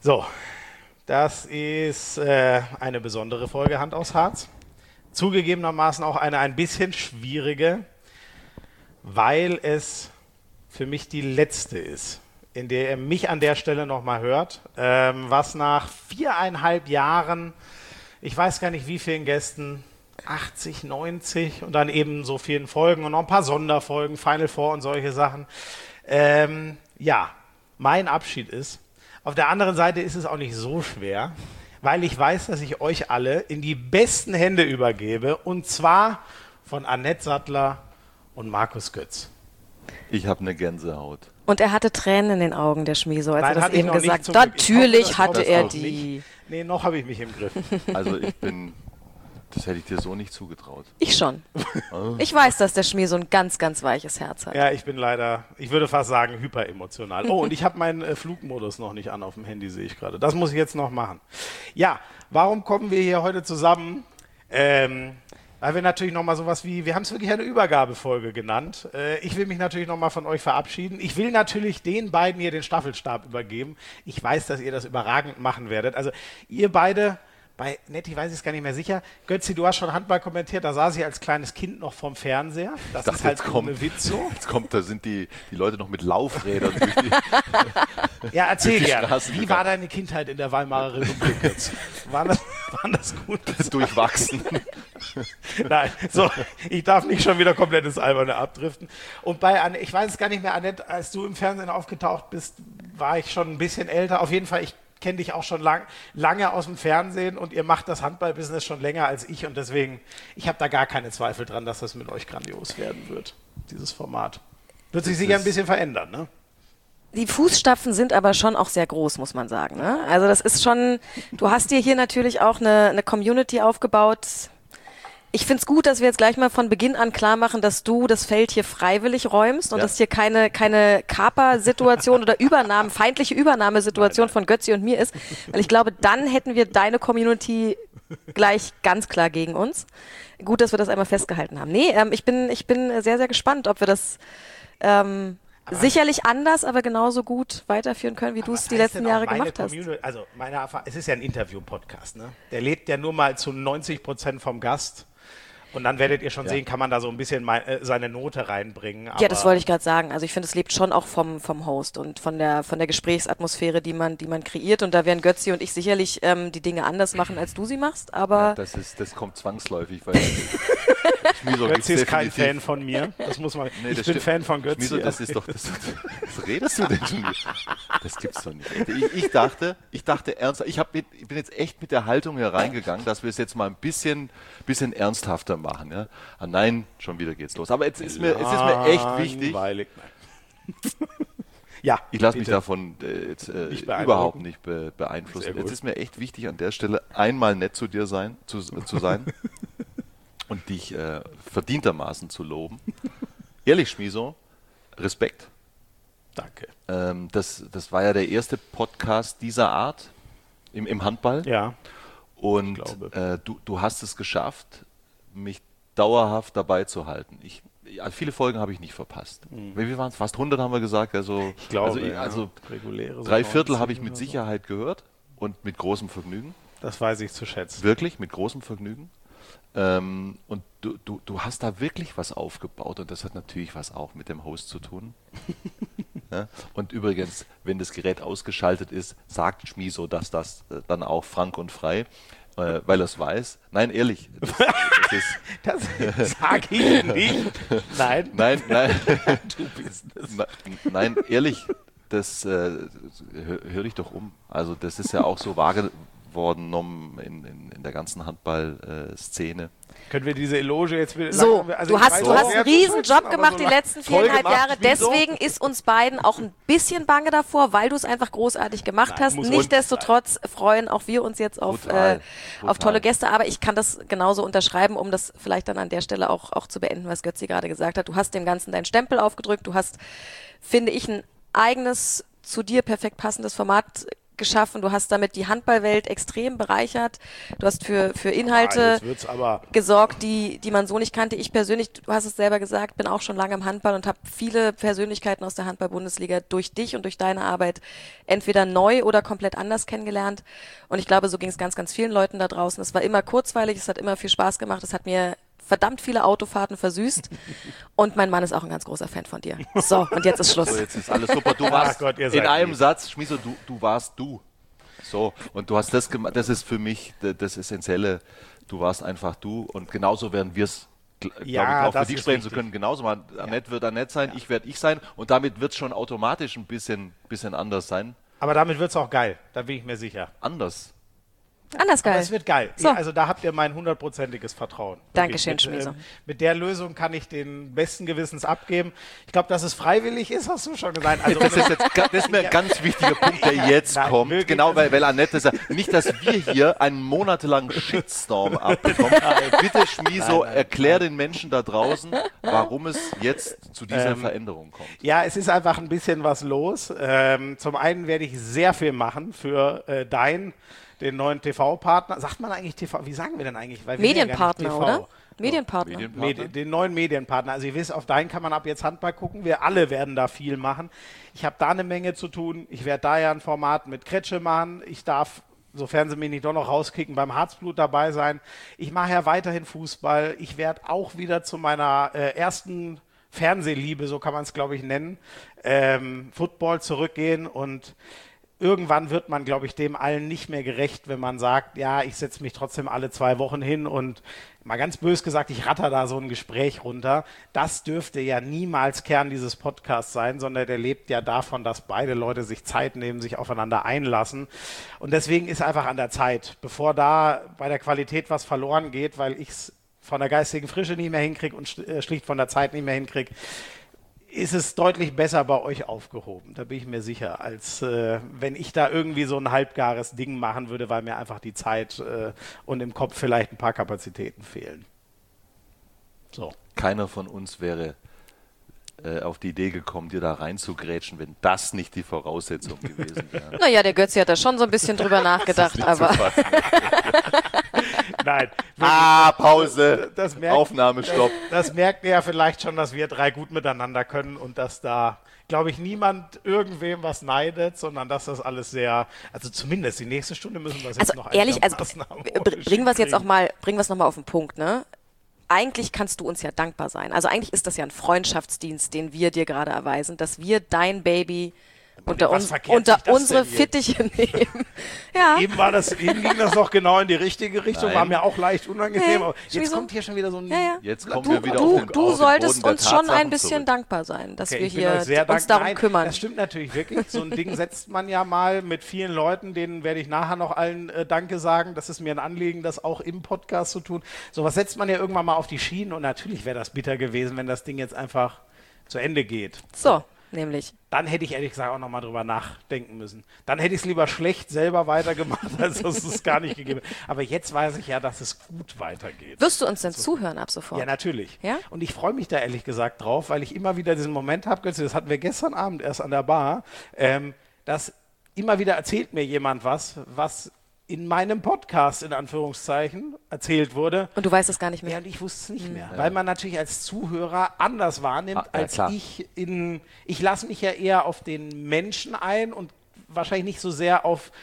So, das ist eine besondere Folge Hand aufs Harz. Zugegebenermaßen auch eine ein bisschen schwierige, weil es für mich die letzte ist, in der ihr mich an der Stelle nochmal hört, was nach 4,5 Jahren, ich weiß gar nicht wie vielen Gästen, 80, 90 und dann eben so vielen Folgen und noch ein paar Sonderfolgen, Final Four und solche Sachen, mein Abschied ist. Auf der anderen Seite ist es auch nicht so schwer, weil ich weiß, dass ich euch alle in die besten Hände übergebe, und zwar von Annette Sattler und Markus Götz. Ich habe eine Gänsehaut. Und er hatte Tränen in den Augen, der Schmieso, als Nein, er das eben gesagt hat. Natürlich hatte er die. Nee, noch habe ich mich im Griff. Also das hätte ich dir so nicht zugetraut. Ich schon. Ich weiß, dass der Schmieso ein ganz, ganz weiches Herz hat. Ja, ich bin leider, ich würde fast sagen, hyperemotional. Oh, und ich habe meinen Flugmodus noch nicht an auf dem Handy, sehe ich gerade. Das muss ich jetzt noch machen. Ja, warum kommen wir hier heute zusammen? Weil wir natürlich nochmal sowas wie, wir haben es wirklich eine Übergabefolge genannt. Ich will mich natürlich nochmal von euch verabschieden. Ich will natürlich den beiden hier den Staffelstab übergeben. Ich weiß, dass ihr das überragend machen werdet. Also ihr beide, bei Netti weiß ich es gar nicht mehr sicher. Götzi, du hast schon Handball kommentiert, da saß ich als kleines Kind noch vorm Fernseher. Das ist halt ohne Witz so. Jetzt kommt, da sind die Leute noch mit Laufrädern durch die Ja, erzähl gerne. Straßen Wie gegangen. war deine Kindheit in der Weimarer Republik jetzt? Waren das gut? durchwachsen. Nein, so, ich darf nicht schon wieder komplett ins Alberne abdriften. Und bei Annette, ich weiß es gar nicht mehr, Annette, als du im Fernsehen aufgetaucht bist, war ich schon ein bisschen älter. Auf jeden Fall, ich kenne dich auch schon lange aus dem Fernsehen und ihr macht das Handballbusiness schon länger als ich und deswegen, ich habe da gar keine Zweifel dran, dass das mit euch grandios werden wird, dieses Format. Wird sich sicher ein bisschen verändern, ne? Die Fußstapfen sind aber schon auch sehr groß, muss man sagen. Ne? Also das ist schon, du hast dir hier natürlich auch eine Community aufgebaut. Ich finde es gut, dass wir jetzt gleich mal von Beginn an klar machen, dass du das Feld hier freiwillig räumst und dass hier keine Kaper-Situation oder feindliche Übernahmesituation von Götzi und mir ist. Weil ich glaube, dann hätten wir deine Community gleich ganz klar gegen uns. Gut, dass wir das einmal festgehalten haben. Nee, ich bin sehr, sehr gespannt, ob wir das sicherlich anders, aber genauso gut weiterführen können, wie du es die letzten Jahre gemacht hast. Also meine Erfahrung, es ist ja ein Interview-Podcast, ne? Der lebt ja nur mal zu 90% vom Gast. Und dann werdet ihr schon sehen, kann man da so ein bisschen seine Note reinbringen. Aber ja, das wollte ich gerade sagen. Also ich finde, es lebt schon auch vom Host und von der Gesprächsatmosphäre, die man kreiert. Und da werden Götzi und ich sicherlich die Dinge anders machen, als du sie machst. Aber Ja, das kommt zwangsläufig, weil Schmieso Götzi ist kein Fan von mir. Das muss man. Nee, ich bin Fan von Götzi. Schmieso, das ist doch, was redest du denn schon? Das gibt's doch nicht. Ich dachte ernsthaft, ich bin jetzt echt mit der Haltung hier reingegangen, dass wir es jetzt mal ein bisschen ernsthafter machen. Ja? Ah nein, schon wieder geht's los. Aber es ist mir echt wichtig. Ja, ich lasse mich bitte. davon überhaupt nicht beeinflussen. Jetzt ist mir echt wichtig, an der Stelle einmal nett zu dir sein und dich verdientermaßen zu loben. Ehrlich, Schmieso, Respekt. Danke. Das war ja der erste Podcast dieser Art im Handball. Ja. Und du hast es geschafft, mich dauerhaft dabei zu halten. Viele Folgen habe ich nicht verpasst. Wie waren es? Fast 100 haben wir gesagt. Also, Ich glaube, reguläre 3/4 habe ich mit Sicherheit gehört und mit großem Vergnügen. Das weiß ich zu schätzen. Wirklich, mit großem Vergnügen. Und du hast da wirklich was aufgebaut und das hat natürlich was auch mit dem Host zu tun. Ja? Und übrigens, wenn das Gerät ausgeschaltet ist, sagt Schmieso das dann auch frank und frei, weil er es weiß. Nein, ehrlich. Das sage ich nicht. Nein. Nein. Du bist es. Nein, ehrlich. Hör dich doch um. Also das ist ja auch so wahrgenommen in der ganzen Handball-Szene. Können wir diese Eloge jetzt wieder... so, Also du hast einen riesen Job gemacht die letzten 4,5 Jahre. Schmieso. Deswegen ist uns beiden auch ein bisschen bange davor, weil du es einfach großartig gemacht hast. muss Nichtsdestotrotz freuen auch wir uns jetzt auf tolle Gäste. Aber ich kann das genauso unterschreiben, um das vielleicht dann an der Stelle auch zu beenden, was Götzi gerade gesagt hat. Du hast dem Ganzen deinen Stempel aufgedrückt. Du hast, finde ich, ein eigenes, zu dir perfekt passendes Format geschaffen, du hast damit die Handballwelt extrem bereichert, du hast für Inhalte jetzt wird's aber gesorgt, die man so nicht kannte. Ich persönlich, du hast es selber gesagt, bin auch schon lange im Handball und habe viele Persönlichkeiten aus der Handball-Bundesliga durch dich und durch deine Arbeit entweder neu oder komplett anders kennengelernt. Und ich glaube, so ging es ganz, ganz vielen Leuten da draußen. Es war immer kurzweilig, es hat immer viel Spaß gemacht, es hat mir verdammt viele Autofahrten versüßt und mein Mann ist auch ein ganz großer Fan von dir. So, und jetzt ist Schluss. So, jetzt ist alles super. Du warst Gott, ihr in seid einem lieb. Satz, Schmieso, du warst du. So, und du hast das gemacht, das ist für mich das Essentielle. Du warst einfach du und genauso werden wir es, glaube ich, auch für das dich ist sprechen zu richtig. können. Genauso mal, Annette wird Annette sein, ich werde ich sein und damit wird es schon automatisch ein bisschen anders sein. Aber damit wird es auch geil, da bin ich mir sicher. Anders. Anders Aber geil. es wird geil. So. Also da habt ihr mein 100%iges Vertrauen. Dankeschön, Wirklich. Schmieso. Mit der Lösung kann ich den besten Gewissens abgeben. Ich glaube, dass es freiwillig ist, hast du schon gesagt. Also Das ist mir ein ganz wichtiger Punkt, der jetzt Nein, kommt. wirklich, Genau, das- weil Annette sagt, nicht, dass wir hier einen monatelangen Shitstorm abbekommen. Bitte, Schmieso, erklär den Menschen da draußen, warum es jetzt zu dieser Veränderung kommt. Ja, es ist einfach ein bisschen was los. Zum einen werde ich sehr viel machen für den neuen TV-Partner. Sagt man eigentlich TV? Wie sagen wir denn eigentlich? Weil wir sind ja gar nicht Medienpartner, TV. oder? Medienpartner. Den neuen Medienpartner. Also ihr wisst, auf Dein kann man ab jetzt Handball gucken. Wir alle werden da viel machen. Ich habe da eine Menge zu tun. Ich werde da ja ein Format mit Kretsche machen. Ich darf, sofern sie mich nicht doch noch rauskicken, beim Harzblut dabei sein. Ich mache ja weiterhin Fußball. Ich werde auch wieder zu meiner ersten Fernsehliebe, so kann man es, glaube ich, nennen, Football zurückgehen und irgendwann wird man, glaube ich, dem allen nicht mehr gerecht, wenn man sagt, ja, ich setze mich trotzdem alle 2 Wochen hin und mal ganz bös gesagt, ich ratter da so ein Gespräch runter. Das dürfte ja niemals Kern dieses Podcasts sein, sondern der lebt ja davon, dass beide Leute sich Zeit nehmen, sich aufeinander einlassen. Und deswegen ist einfach an der Zeit, bevor da bei der Qualität was verloren geht, weil ich es von der geistigen Frische nicht mehr hinkriege und schlicht von der Zeit nicht mehr hinkriege, ist es deutlich besser bei euch aufgehoben, da bin ich mir sicher, als wenn ich da irgendwie so ein halbgares Ding machen würde, weil mir einfach die Zeit und im Kopf vielleicht ein paar Kapazitäten fehlen. So. Keiner von uns wäre auf die Idee gekommen, dir da reinzugrätschen, wenn das nicht die Voraussetzung gewesen wäre. Naja, der Götzi hat da schon so ein bisschen drüber nachgedacht, Nicht zu aber fassen. Nein. Pause. Das merkt- Aufnahme, Stopp. Das merkt ihr ja vielleicht schon, dass wir 3 gut miteinander können und dass da, glaube ich, niemand irgendwem was neidet, sondern dass das alles sehr, also zumindest die nächste Stunde müssen wir es jetzt also noch ehrlich, also einigermaßen bringen wir es jetzt auch kriegen. mal, bringen wir es nochmal auf den Punkt, ne? Eigentlich kannst du uns ja dankbar sein. Also eigentlich ist das ja ein Freundschaftsdienst, den wir dir gerade erweisen, dass wir dein Baby unter, was verkehrt unter sich das unsere denn jetzt? Fittiche nehmen. Ja. Eben ging das noch genau in die richtige Richtung, Nein. war mir auch leicht unangenehm. Nee, Aber jetzt wieso? kommt hier schon wieder so ein... Ja, ja. Jetzt kommen wir wieder auf Du, den du auf den solltest Boden der uns schon ein Tatsachen bisschen zurück. dankbar sein, dass Okay, wir ich bin euch hier sehr uns dankbar. darum Nein, kümmern. Das stimmt natürlich wirklich. So ein Ding setzt man ja mal mit vielen Leuten, denen werde ich nachher noch allen Danke sagen. Das ist mir ein Anliegen, das auch im Podcast zu tun. Sowas setzt man ja irgendwann mal auf die Schienen und natürlich wäre das bitter gewesen, wenn das Ding jetzt einfach zu Ende geht. So, nämlich. Dann hätte ich ehrlich gesagt auch nochmal drüber nachdenken müssen. Dann hätte ich es lieber schlecht selber weitergemacht, als dass es gar nicht gegeben hätte. Aber jetzt weiß ich ja, dass es gut weitergeht. Wirst du uns denn zuhören ab sofort? Ja, natürlich. Ja? Und ich freue mich da ehrlich gesagt drauf, weil ich immer wieder diesen Moment habe, Götze, das hatten wir gestern Abend erst an der Bar, dass immer wieder erzählt mir jemand was in meinem Podcast, in Anführungszeichen, erzählt wurde. Und du weißt es gar nicht mehr. Ja, und ich wusste es nicht mehr, weil man natürlich als Zuhörer anders wahrnimmt, als klar. ich lasse mich ja eher auf den Menschen ein und wahrscheinlich nicht so sehr auf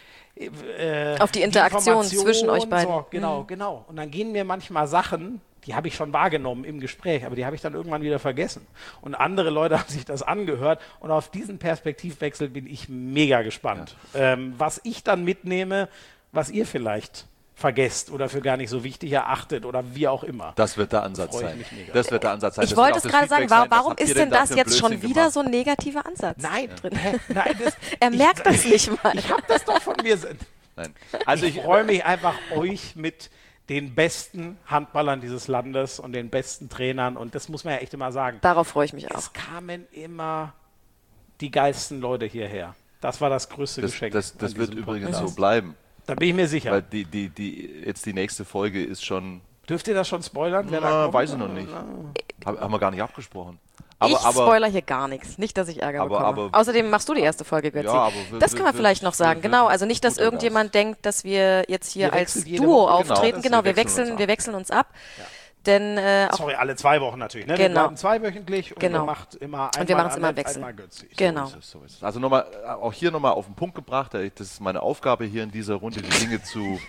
Auf die Interaktion Information, zwischen euch beiden. So, genau. Und dann gehen mir manchmal Sachen, die habe ich schon wahrgenommen im Gespräch, aber die habe ich dann irgendwann wieder vergessen. Und andere Leute haben sich das angehört und auf diesen Perspektivwechsel bin ich mega gespannt. Was ich dann mitnehme, was ihr vielleicht vergesst oder für gar nicht so wichtig erachtet oder wie auch immer. Das wird der Ansatz Freue ich sein. mich mega. Das wird der Ansatz sein. Ich Das wird wollte auch es das gerade sagen, Feedback sein, was warum habt ihr ist denn denn da das für jetzt schon Blödsinn wieder gemacht? so ein negativer Ansatz? Nein, drin? nein, Er merkt das nicht mal. Ich habe das doch von mir. Nein. Also ich freue mich einfach, euch mit den besten Handballern dieses Landes und den besten Trainern, und das muss man ja echt immer sagen, Darauf freue ich mich auch. es kamen immer die geilsten Leute hierher. Das war das größte Geschenk. Das an wird diesem übrigens Podcast. so bleiben. Da bin ich mir sicher. Weil jetzt die nächste Folge ist schon, Dürft ihr das schon spoilern? Wer da kommt? weiß ich noch nicht. Haben wir gar nicht abgesprochen. Ich spoiler hier gar nichts. Nicht, dass ich Ärger bekomme. Außerdem machst du die erste Folge, Götzi. Ja, das können wir vielleicht noch sagen. Genau, also nicht, dass irgendjemand denkt, dass wir jetzt hier als Duo auftreten. Genau, wir wechseln uns ab. Ja. Denn, sorry, alle 2 Wochen natürlich. Ne? Genau. Wir bleiben zweiwöchentlich und wir machen immer einmal wechseln. Götzi. Genau. So ist es. Also auch hier nochmal auf den Punkt gebracht. Das ist meine Aufgabe hier in dieser Runde, die Dinge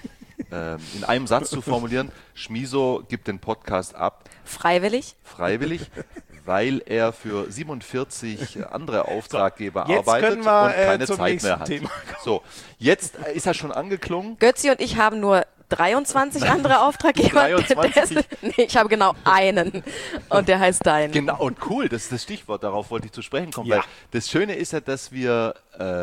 in einem Satz zu formulieren. Schmiso gibt den Podcast ab. Freiwillig, weil er für 47 andere Auftraggeber so, arbeitet können wir, und keine Zeit mehr hat. Thema. So, jetzt ist er schon angeklungen. Götzi und ich haben nur 23 andere Auftraggeber. 23? Nee, ich habe genau einen und der heißt Dein. Genau, und cool, das ist das Stichwort, darauf wollte ich zu sprechen kommen. Ja. Weil das Schöne ist ja, dass wir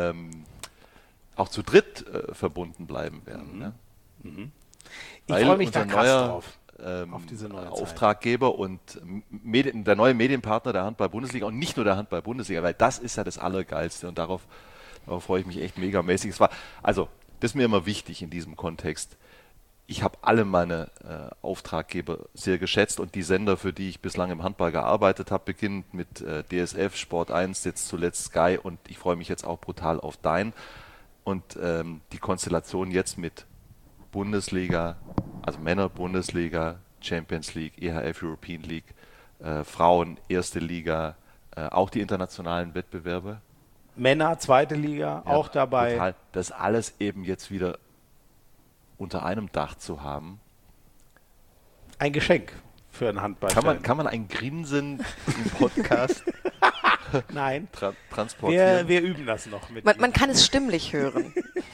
auch zu dritt verbunden bleiben werden. Ne? Ich freue mich da krass drauf. Auf diese neue Auftraggeber Zeit. Und der neue Medienpartner der Handball-Bundesliga und nicht nur der Handball-Bundesliga, weil das ist ja das Allergeilste und darauf freue ich mich echt megamäßig. Das ist mir immer wichtig in diesem Kontext. Ich habe alle meine Auftraggeber sehr geschätzt und die Sender, für die ich bislang im Handball gearbeitet habe, beginnend mit DSF, Sport 1, jetzt zuletzt Sky und ich freue mich jetzt auch brutal auf Dein. Und die Konstellation jetzt mit Bundesliga, also Männer-Bundesliga, Champions League, EHF European League, Frauen, erste Liga, auch die internationalen Wettbewerbe. Männer, zweite Liga, ja, auch dabei. Total, das alles eben jetzt wieder unter einem Dach zu haben. Ein Geschenk für einen Handballfan. Kann man ein Grinsen im Podcast Nein. Transportieren? Wir üben das noch mit. Man kann es stimmlich hören.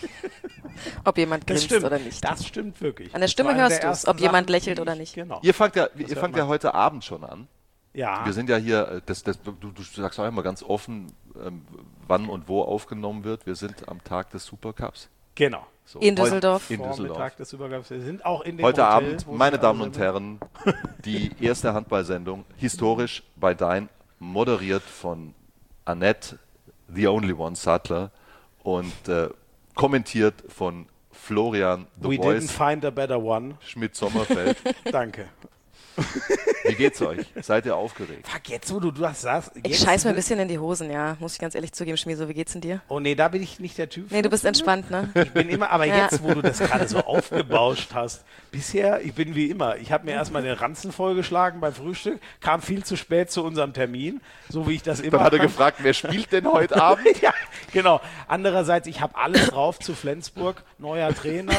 Ob jemand grinst oder nicht. Das stimmt wirklich. An der Stimme hörst du es, ob jemand lächelt oder nicht. Genau. Ihr fangt ja heute Abend schon an. Ja. Wir sind ja hier, du sagst auch immer ganz offen, wann und wo aufgenommen wird. Wir sind am Tag des Supercups. Genau. So, in Düsseldorf. Tag des Supercups. Wir sind auch in dem heute Hotel, Abend, meine Damen und Herren, die erste Handballsendung, historisch bei Dein, moderiert von Annette, the only one, Sattler und kommentiert von Florian, We didn't find a better one. Schmidt-Sommerfeld. Danke. Wie geht's euch? Seid ihr aufgeregt? Fuck, jetzt wo du das sagst. Ich scheiß mir ein bisschen in die Hosen, ja. Muss ich ganz ehrlich zugeben, Schmieso, wie geht's denn dir? Oh nee, da bin ich nicht der Typ. Nee, du bist entspannt, ne? Ich bin immer, aber jetzt, wo du das gerade so aufgebauscht hast, bisher, ich bin wie immer. Ich habe mir erstmal den Ranzen vollgeschlagen beim Frühstück, kam viel zu spät zu unserem Termin, so wie ich das immer Dann hat er gefragt, wer spielt denn heute Abend? Ja, genau. Andererseits, ich habe alles drauf zu Flensburg, neuer Trainer.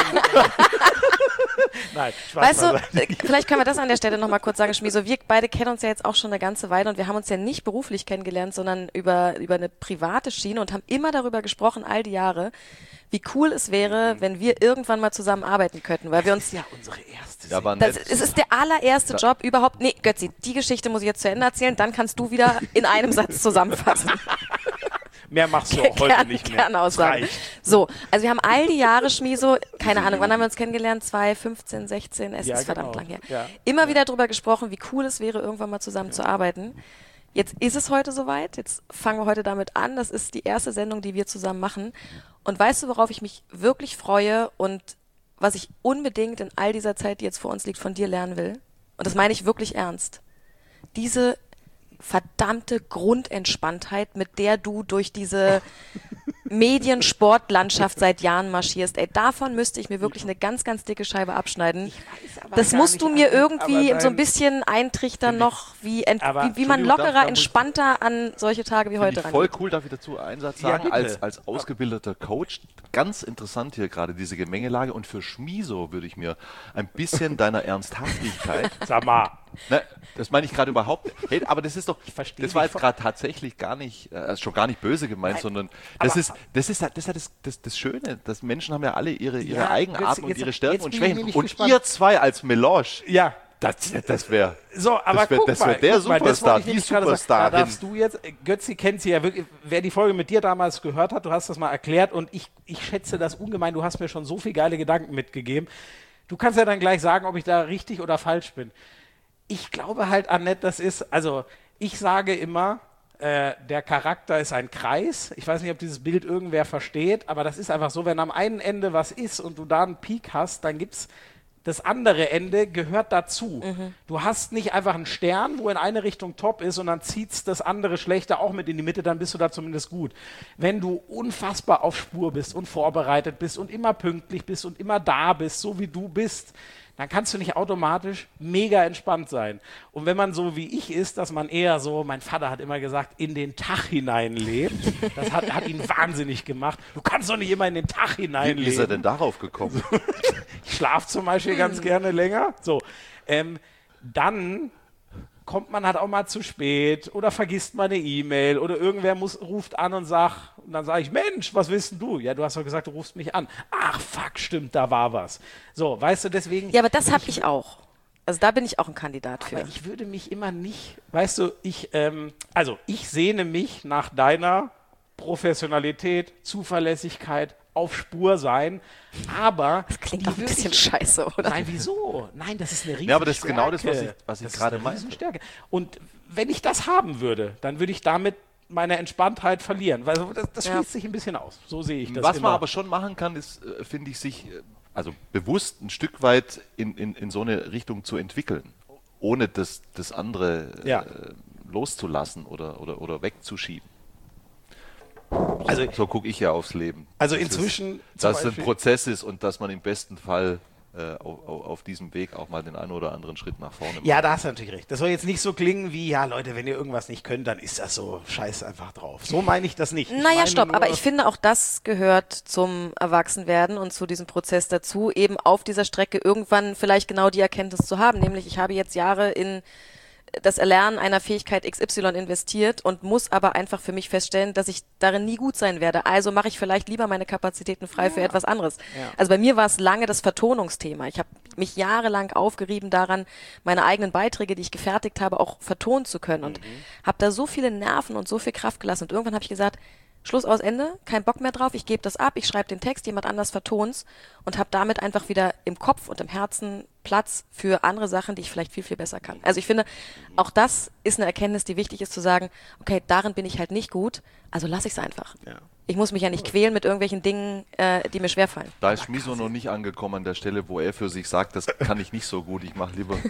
Nein, weißt du, vielleicht können wir das an der Stelle nochmal kurz sagen, Schmieso, wir beide kennen uns ja jetzt auch schon eine ganze Weile und wir haben uns ja nicht beruflich kennengelernt, sondern über eine private Schiene und haben immer darüber gesprochen, all die Jahre, wie cool es wäre, wenn wir irgendwann mal zusammen arbeiten könnten, weil wir uns... Das ist ja unsere erste es ist der allererste Job überhaupt... Nee, Götzi, die Geschichte muss ich jetzt zu Ende erzählen, dann kannst du wieder in einem Satz zusammenfassen. Mehr machst du auch heute nicht mehr. Kernaussagen. So, also wir haben all die Jahre, Schmieso, keine Ahnung, wann haben wir uns kennengelernt? 2015, 16, es ist verdammt lang her. Ja. Immer wieder drüber gesprochen, wie cool es wäre, irgendwann mal zusammen zu arbeiten. Jetzt ist es heute soweit, jetzt fangen wir heute damit an. Das ist die erste Sendung, die wir zusammen machen. Und weißt du, worauf ich mich wirklich freue und was ich unbedingt in all dieser Zeit, die jetzt vor uns liegt, von dir lernen will? Und das meine ich wirklich ernst. Diese verdammte Grundentspanntheit, mit der du durch diese Mediensportlandschaft seit Jahren marschierst. Ey, davon müsste ich mir wirklich eine ganz, ganz dicke Scheibe abschneiden. Das musst du mir irgendwie so ein bisschen eintrichtern noch, wie man lockerer, entspannter an solche Tage wie heute rangeht. Voll cool, darf ich dazu einen Satz sagen? Als ausgebildeter Coach, ganz interessant hier gerade diese Gemengelage und für Schmieso würde ich mir ein bisschen deiner Ernsthaftigkeit... Sag mal. Ne, das meine ich gerade überhaupt. Hey, aber das ist doch, das war jetzt gerade tatsächlich gar nicht, schon gar nicht böse gemeint, nein, sondern das ist das Schöne. Dass Menschen haben ja alle ihre Eigenarten und ihre Stärken und Schwächen. Und gespannt. Ihr zwei als Melange, ja, das wäre der Superstar, die Superstar. Da darfst du jetzt, Götzi kennt sie ja wirklich, wer die Folge mit dir damals gehört hat, du hast das mal erklärt und ich schätze das ungemein, du hast mir schon so viele geile Gedanken mitgegeben. Du kannst ja dann gleich sagen, ob ich da richtig oder falsch bin. Ich glaube halt, Annette, das ist, also ich sage immer, der Charakter ist ein Kreis. Ich weiß nicht, ob dieses Bild irgendwer versteht, aber das ist einfach so, wenn am einen Ende was ist und du da einen Peak hast, dann gibt's das andere Ende gehört dazu. Du hast nicht einfach einen Stern, wo in eine Richtung top ist und dann zieht's das andere Schlechte auch mit in die Mitte, dann bist du da zumindest gut. Wenn du unfassbar auf Spur bist und vorbereitet bist und immer pünktlich bist und immer da bist, so wie du bist, dann kannst du nicht automatisch mega entspannt sein. Und wenn man so wie ich ist, dass man eher so, mein Vater hat immer gesagt, in den Tag hinein lebt, das hat ihn wahnsinnig gemacht. Du kannst doch nicht immer in den Tag hinein leben. Wie ist er denn darauf gekommen? Ich schlafe zum Beispiel ganz gerne länger. So, dann kommt man halt auch mal zu spät oder vergisst mal eine E-Mail oder irgendwer ruft an und dann sage ich, Mensch, was willst denn du? Ja, du hast doch gesagt, du rufst mich an. Ach, fuck, stimmt, da war was. So, weißt du, deswegen... Ja, aber das habe ich auch. Also da bin ich auch ein Kandidat für. Aber ich würde mich immer nicht, weißt du, ich sehne mich nach deiner Professionalität, Zuverlässigkeit, auf Spur sein, aber... Das klingt auch ein bisschen scheiße, oder? Nein, wieso? Nein, das ist eine Riesenstärke. Ja, aber das ist genau das, was ich gerade meine. Riesenstärke. Und wenn ich das haben würde, dann würde ich damit meine Entspanntheit verlieren, weil das schließt sich ein bisschen aus. So sehe ich das Was immer. man aber schon machen kann, ist, finde ich, sich also bewusst ein Stück weit in so eine Richtung zu entwickeln, ohne das andere loszulassen oder wegzuschieben. Also so gucke ich ja aufs Leben. Also inzwischen... Dass es ein Prozess ist und dass man im besten Fall auf diesem Weg auch mal den einen oder anderen Schritt nach vorne macht. Ja, da hast du natürlich recht. Das soll jetzt nicht so klingen wie, ja Leute, wenn ihr irgendwas nicht könnt, dann ist das so, scheiß einfach drauf. So meine ich das nicht. Naja, stopp, aber ich finde auch das gehört zum Erwachsenwerden und zu diesem Prozess dazu, eben auf dieser Strecke irgendwann vielleicht genau die Erkenntnis zu haben, nämlich ich habe jetzt Jahre in das Erlernen einer Fähigkeit XY investiert und muss aber einfach für mich feststellen, dass ich darin nie gut sein werde. Also mache ich vielleicht lieber meine Kapazitäten frei für etwas anderes. Ja. Also bei mir war es lange das Vertonungsthema. Ich habe mich jahrelang aufgerieben daran, meine eigenen Beiträge, die ich gefertigt habe, auch vertonen zu können und habe da so viele Nerven und so viel Kraft gelassen. Und irgendwann habe ich gesagt, Schluss aus Ende, kein Bock mehr drauf, ich gebe das ab, ich schreibe den Text, jemand anders verton's und habe damit einfach wieder im Kopf und im Herzen Platz für andere Sachen, die ich vielleicht viel, viel besser kann. Also ich finde, auch das ist eine Erkenntnis, die wichtig ist zu sagen, okay, darin bin ich halt nicht gut, also lasse ich es einfach. Ja. Ich muss mich ja nicht quälen mit irgendwelchen Dingen, die mir schwerfallen. Da ist Schmiso noch nicht angekommen an der Stelle, wo er für sich sagt, das kann ich nicht so gut, ich mache lieber...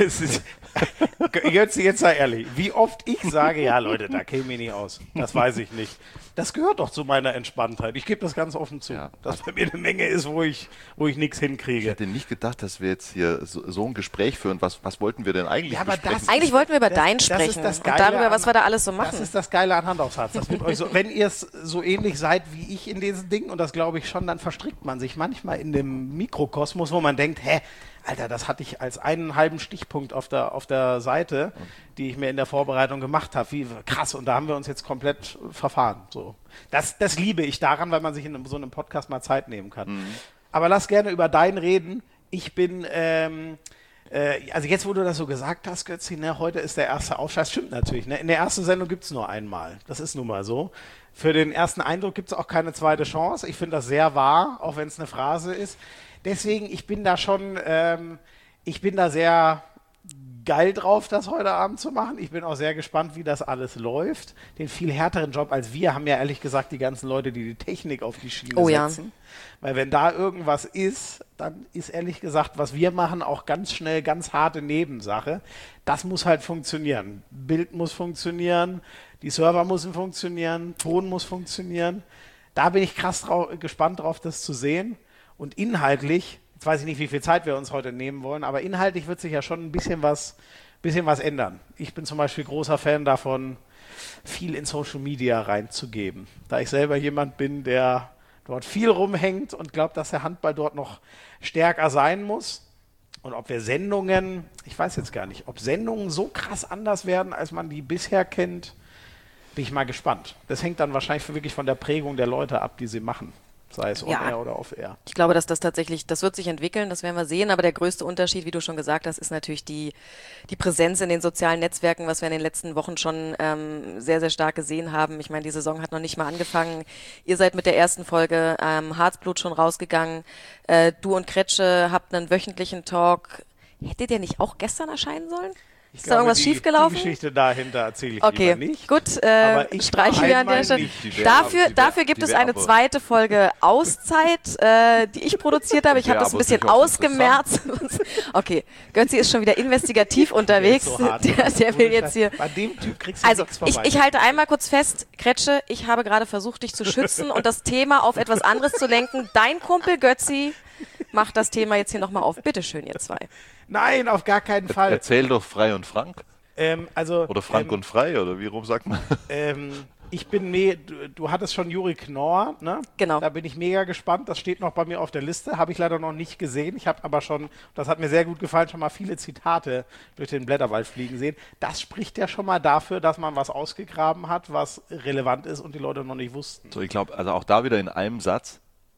Jetzt sei ehrlich, wie oft ich sage, ja Leute, da käme ich nicht aus, das weiß ich nicht. Das gehört doch zu meiner Entspanntheit. Ich gebe das ganz offen zu, dass bei mir eine Menge ist, wo ich nichts hinkriege. Ich hätte nicht gedacht, dass wir jetzt hier so ein Gespräch führen. Was wollten wir denn eigentlich besprechen? Eigentlich wollten wir über dein sprechen und darüber, was wir da alles so machen. Das ist das Geile an Hand aufs Herz. Das wird euch so, wenn ihr es so ähnlich seid wie ich in diesen Dingen, und das glaube ich schon, dann verstrickt man sich manchmal in dem Mikrokosmos, wo man denkt, Alter, das hatte ich als einen halben Stichpunkt auf der Seite, die ich mir in der Vorbereitung gemacht habe. Wie krass, und da haben wir uns jetzt komplett verfahren. So. Das liebe ich daran, weil man sich in so einem Podcast mal Zeit nehmen kann. Aber lass gerne über dein reden. Ich bin, also jetzt, wo du das so gesagt hast, Götzi, ne, heute ist der erste Aufschlag. Stimmt natürlich, ne? In der ersten Sendung gibt es nur einmal. Das ist nun mal so. Für den ersten Eindruck gibt es auch keine zweite Chance. Ich finde das sehr wahr, auch wenn es eine Phrase ist. Deswegen, ich bin da sehr geil drauf, das heute Abend zu machen. Ich bin auch sehr gespannt, wie das alles läuft. Den viel härteren Job als wir haben ja ehrlich gesagt die ganzen Leute, die die Technik auf die Schiene setzen. Ja. Weil wenn da irgendwas ist, dann ist ehrlich gesagt, was wir machen, auch ganz schnell ganz harte Nebensache. Das muss halt funktionieren. Bild muss funktionieren, die Server müssen funktionieren, Ton muss funktionieren. Da bin ich krass gespannt drauf, das zu sehen. Und inhaltlich, jetzt weiß ich nicht, wie viel Zeit wir uns heute nehmen wollen, aber inhaltlich wird sich ja schon ein bisschen was ändern. Ich bin zum Beispiel großer Fan davon, viel in Social Media reinzugeben. Da ich selber jemand bin, der dort viel rumhängt und glaubt, dass der Handball dort noch stärker sein muss. Und ob wir Sendungen, ich weiß jetzt gar nicht, ob Sendungen so krass anders werden, als man die bisher kennt, bin ich mal gespannt. Das hängt dann wahrscheinlich wirklich von der Prägung der Leute ab, die sie machen. Sei es on-air oder off-air. Ich glaube, dass das tatsächlich, das wird sich entwickeln, das werden wir sehen, aber der größte Unterschied, wie du schon gesagt hast, ist natürlich die Präsenz in den sozialen Netzwerken, was wir in den letzten Wochen schon sehr, sehr stark gesehen haben. Ich meine, die Saison hat noch nicht mal angefangen. Ihr seid mit der ersten Folge Harzblut schon rausgegangen. Du und Kretsche habt einen wöchentlichen Talk. Hätte der nicht auch gestern erscheinen sollen? Ist da irgendwas schiefgelaufen? Die Geschichte dahinter erzähle ich Okay, lieber nicht. gut, streichen wir an der Stelle. Dafür gibt es eine zweite Folge Auszeit, die ich produziert habe. Ich habe das ein bisschen ausgemerzt. Okay, Götzi ist schon wieder investigativ unterwegs. Der will jetzt hier... Bei dem Typ kriegst du Also, nichts vorbei. ich halte einmal kurz fest, Kretsche, ich habe gerade versucht, dich zu schützen und das Thema auf etwas anderes zu lenken. Dein Kumpel Götzi macht das Thema jetzt hier nochmal auf. Bitte schön, ihr zwei. Nein, auf gar keinen Fall. Erzähl doch frei und frank. Oder frank und frei, oder wie rum sagt man? Ich bin du hattest schon Juri Knorr, ne? Genau. Da bin ich mega gespannt. Das steht noch bei mir auf der Liste. Habe ich leider noch nicht gesehen. Ich habe aber schon, das hat mir sehr gut gefallen, schon mal viele Zitate durch den Blätterwald fliegen sehen. Das spricht ja schon mal dafür, dass man was ausgegraben hat, was relevant ist und die Leute noch nicht wussten. So, ich glaube, also auch da wieder in einem Satz,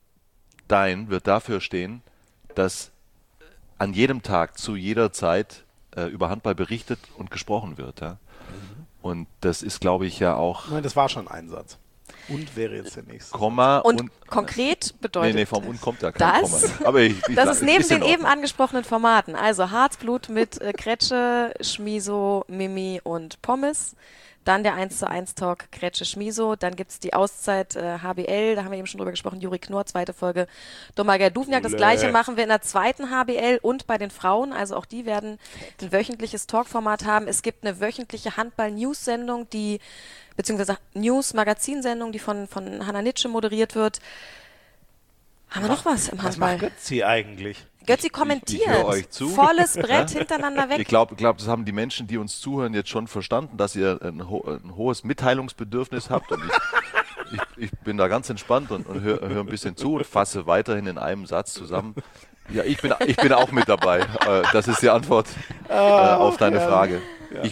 dein wird dafür stehen, dass an jedem Tag, zu jeder Zeit über Handball berichtet und gesprochen wird. Ja? Und das ist, glaube ich, ja auch... Nein, das war schon ein Satz. Und wäre jetzt der nächste. Komma und konkret bedeutet... Nee, vom Und kommt ja kein Komma. Aber das ist neben den eben angesprochenen Formaten. Also Harzblut mit Kretsche, Schmiso, Mimi und Pommes. Dann der 1:1 Talk Kretsche Schmiso. Dann gibt es die Auszeit HBL, da haben wir eben schon drüber gesprochen, Juri Knorr, zweite Folge Domager Duvniak. Das gleiche machen wir in der zweiten HBL und bei den Frauen. Also auch die werden ein wöchentliches Talkformat haben. Es gibt eine wöchentliche Handball-News-Sendung, beziehungsweise News-Magazin-Sendung, die von Hanna Nitsche moderiert wird. Haben wir noch was im Handball? Was macht Götzi eigentlich? Götzi kommentiert. Ich höre euch zu. Volles Brett hintereinander weg. Ich glaube, das haben die Menschen, die uns zuhören, jetzt schon verstanden, dass ihr ein hohes Mitteilungsbedürfnis habt. Und ich bin da ganz entspannt und höre ein bisschen zu und fasse weiterhin in einem Satz zusammen. Ja, ich bin auch mit dabei. Das ist die Antwort auf deine Frage. Ja.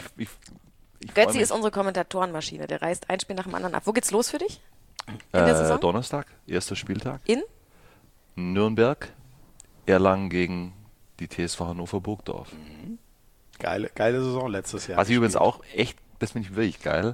Götzi ist unsere Kommentatorenmaschine. Der reißt ein Spiel nach dem anderen ab. Wo geht's los für dich? In der Saison? Donnerstag, erster Spieltag. In? Nürnberg, Erlangen gegen die TSV Hannover Burgdorf. Mhm. Geile Saison letztes Jahr. Was ich übrigens auch echt, das finde ich wirklich geil,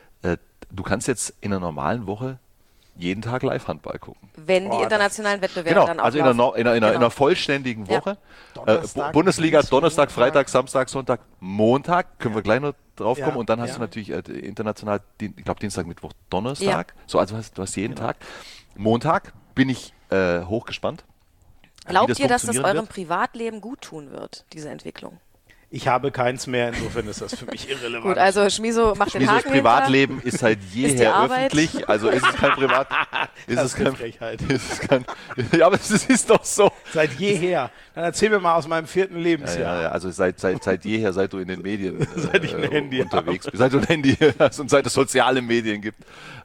du kannst jetzt in einer normalen Woche jeden Tag Live-Handball gucken. Wenn die internationalen Wettbewerbe dann auch also in einer vollständigen Woche. Donnerstag, Bundesliga, Donnerstag, Freitag, Samstag, Sonntag, Montag, können wir gleich noch drauf kommen. Und dann hast du natürlich international, ich glaube Dienstag, Mittwoch, Donnerstag. So, also du hast jeden Tag. Montag bin ich hochgespannt. Glaubt ihr, dass das eurem Privatleben gut tun wird, diese Entwicklung? Ich habe keins mehr, insofern ist das für mich irrelevant. Gut, also Schmiso macht den Haken Privatleben ist seit jeher öffentlich, also ist es kein Privat... Das ist eine Frechheit. Ja, aber es ist doch so. Seit jeher. Dann erzähl mir mal aus meinem 4. Lebensjahr. Ja, also seit jeher, seit du in den Medien seit ich ein Handy unterwegs bist, seit du ein Handy hast und seit es soziale Medien gibt.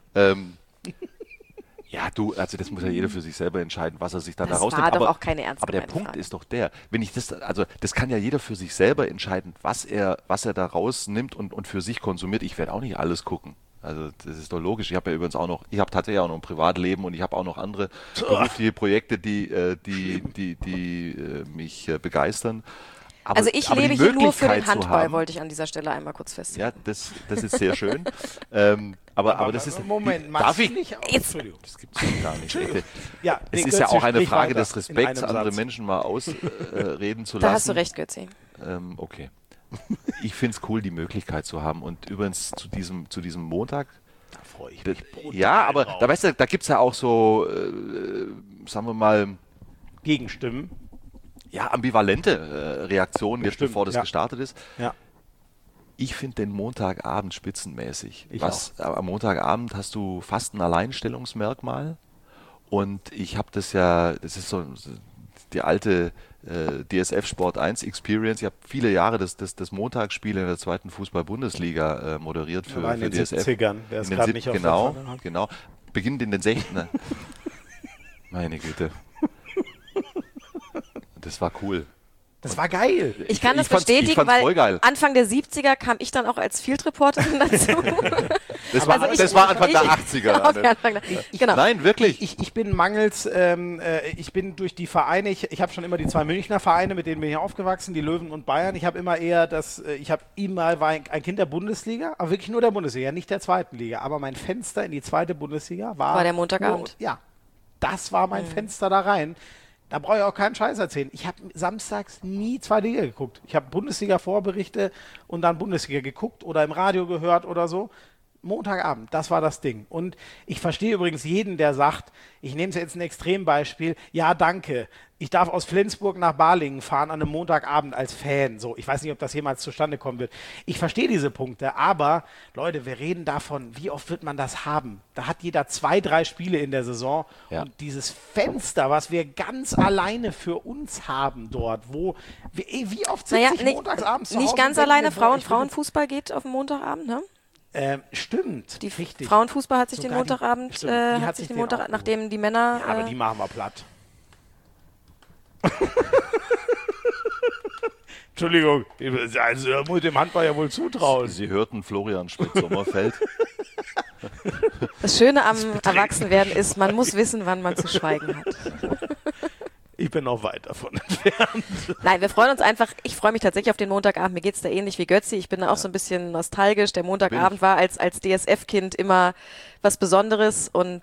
Ja, also das muss ja jeder für sich selber entscheiden, was er sich dann da rausnimmt. Das war doch auch keine ernste Aber der Punkt ist doch der, das kann ja jeder für sich selber entscheiden, was er da rausnimmt und für sich konsumiert. Ich werde auch nicht alles gucken. Also das ist doch logisch. Ich habe tatsächlich auch noch ein Privatleben und ich habe auch noch andere berufliche Projekte, die mich begeistern. Also ich lebe hier nur für den Handball, wollte ich an dieser Stelle einmal kurz feststellen. Ja, das ist sehr schön. Aber das ist... Moment, darf ich? Nicht Entschuldigung. Das gibt es doch gar nicht. Ja, es ist ja auch eine Frage des Respekts, andere Menschen mal ausreden zu lassen. Da hast du recht, Götzi. Okay. Ich finde es cool, die Möglichkeit zu haben. Und übrigens zu diesem Montag... Da freue ich mich. Ja, aber da, weißt du, da gibt es ja auch so, sagen wir mal... Gegenstimmen. Ja, ambivalente Reaktionen, jetzt bevor das gestartet ist. Ja. Ich finde den Montagabend spitzenmäßig. Am Montagabend hast du fast ein Alleinstellungsmerkmal. Und ich habe das ist so die alte DSF Sport 1 Experience. Ich habe viele Jahre das Montagsspiel in der 2. Fußball-Bundesliga moderiert für in den DSF. 70ern. Der ist gerade nicht auf der Pfanne. Genau. Beginnt in den 60ern. Meine Güte. Das war cool. Das war geil. Ich kann das bestätigen, weil Anfang der 70er kam ich dann auch als Field-Reporterin dazu. Das war Anfang der 80er. Genau. Nein, wirklich. Ich bin ich bin durch die Vereine, ich habe schon immer die 2 Münchner Vereine, mit denen bin ich aufgewachsen, die Löwen und Bayern. Ich habe immer war ein Kind der Bundesliga, aber wirklich nur der Bundesliga, nicht der 2. Liga. Aber mein Fenster in die 2. Bundesliga war der Montagabend. Das war mein Fenster da rein. Da brauche ich auch keinen Scheiß erzählen. Ich habe samstags nie zweite Liga geguckt. Ich habe Bundesliga-Vorberichte und dann Bundesliga geguckt oder im Radio gehört oder so. Montagabend, das war das Ding. Und ich verstehe übrigens jeden, der sagt, ich nehme es jetzt ein Extrembeispiel, ja danke, ich darf aus Flensburg nach Balingen fahren an einem Montagabend als Fan. So, ich weiß nicht, ob das jemals zustande kommen wird. Ich verstehe diese Punkte, aber Leute, wir reden davon, wie oft wird man das haben? Da hat jeder 2, 3 Spiele in der Saison Ja. und dieses Fenster, was wir ganz alleine für uns haben dort, wo, wie oft sitze ich montagsabends zu Hause nicht ganz und denke alleine, mir, boah, ich will- Frauenfußball geht auf den Montagabend, ne? Stimmt, Die richtig. Frauenfußball hat sich den Sogar die- Montagabend, stimmt, die hat sich den auch nachdem die Männer. Ja, aber die machen wir platt. Entschuldigung, also, da muss dem Handball ja wohl zutrauen. Sie hörten Florian Schmidt-Sommerfeld. Das Schöne am Erwachsenwerden ist, man muss wissen, wann man zu schweigen hat. Ich bin noch weit davon entfernt. Nein, wir freuen uns einfach. Ich freue mich tatsächlich auf den Montagabend. Mir geht's da ähnlich wie Götzi. Ich bin da auch so ein bisschen nostalgisch. Der Montagabend war als DSF-Kind immer was Besonderes und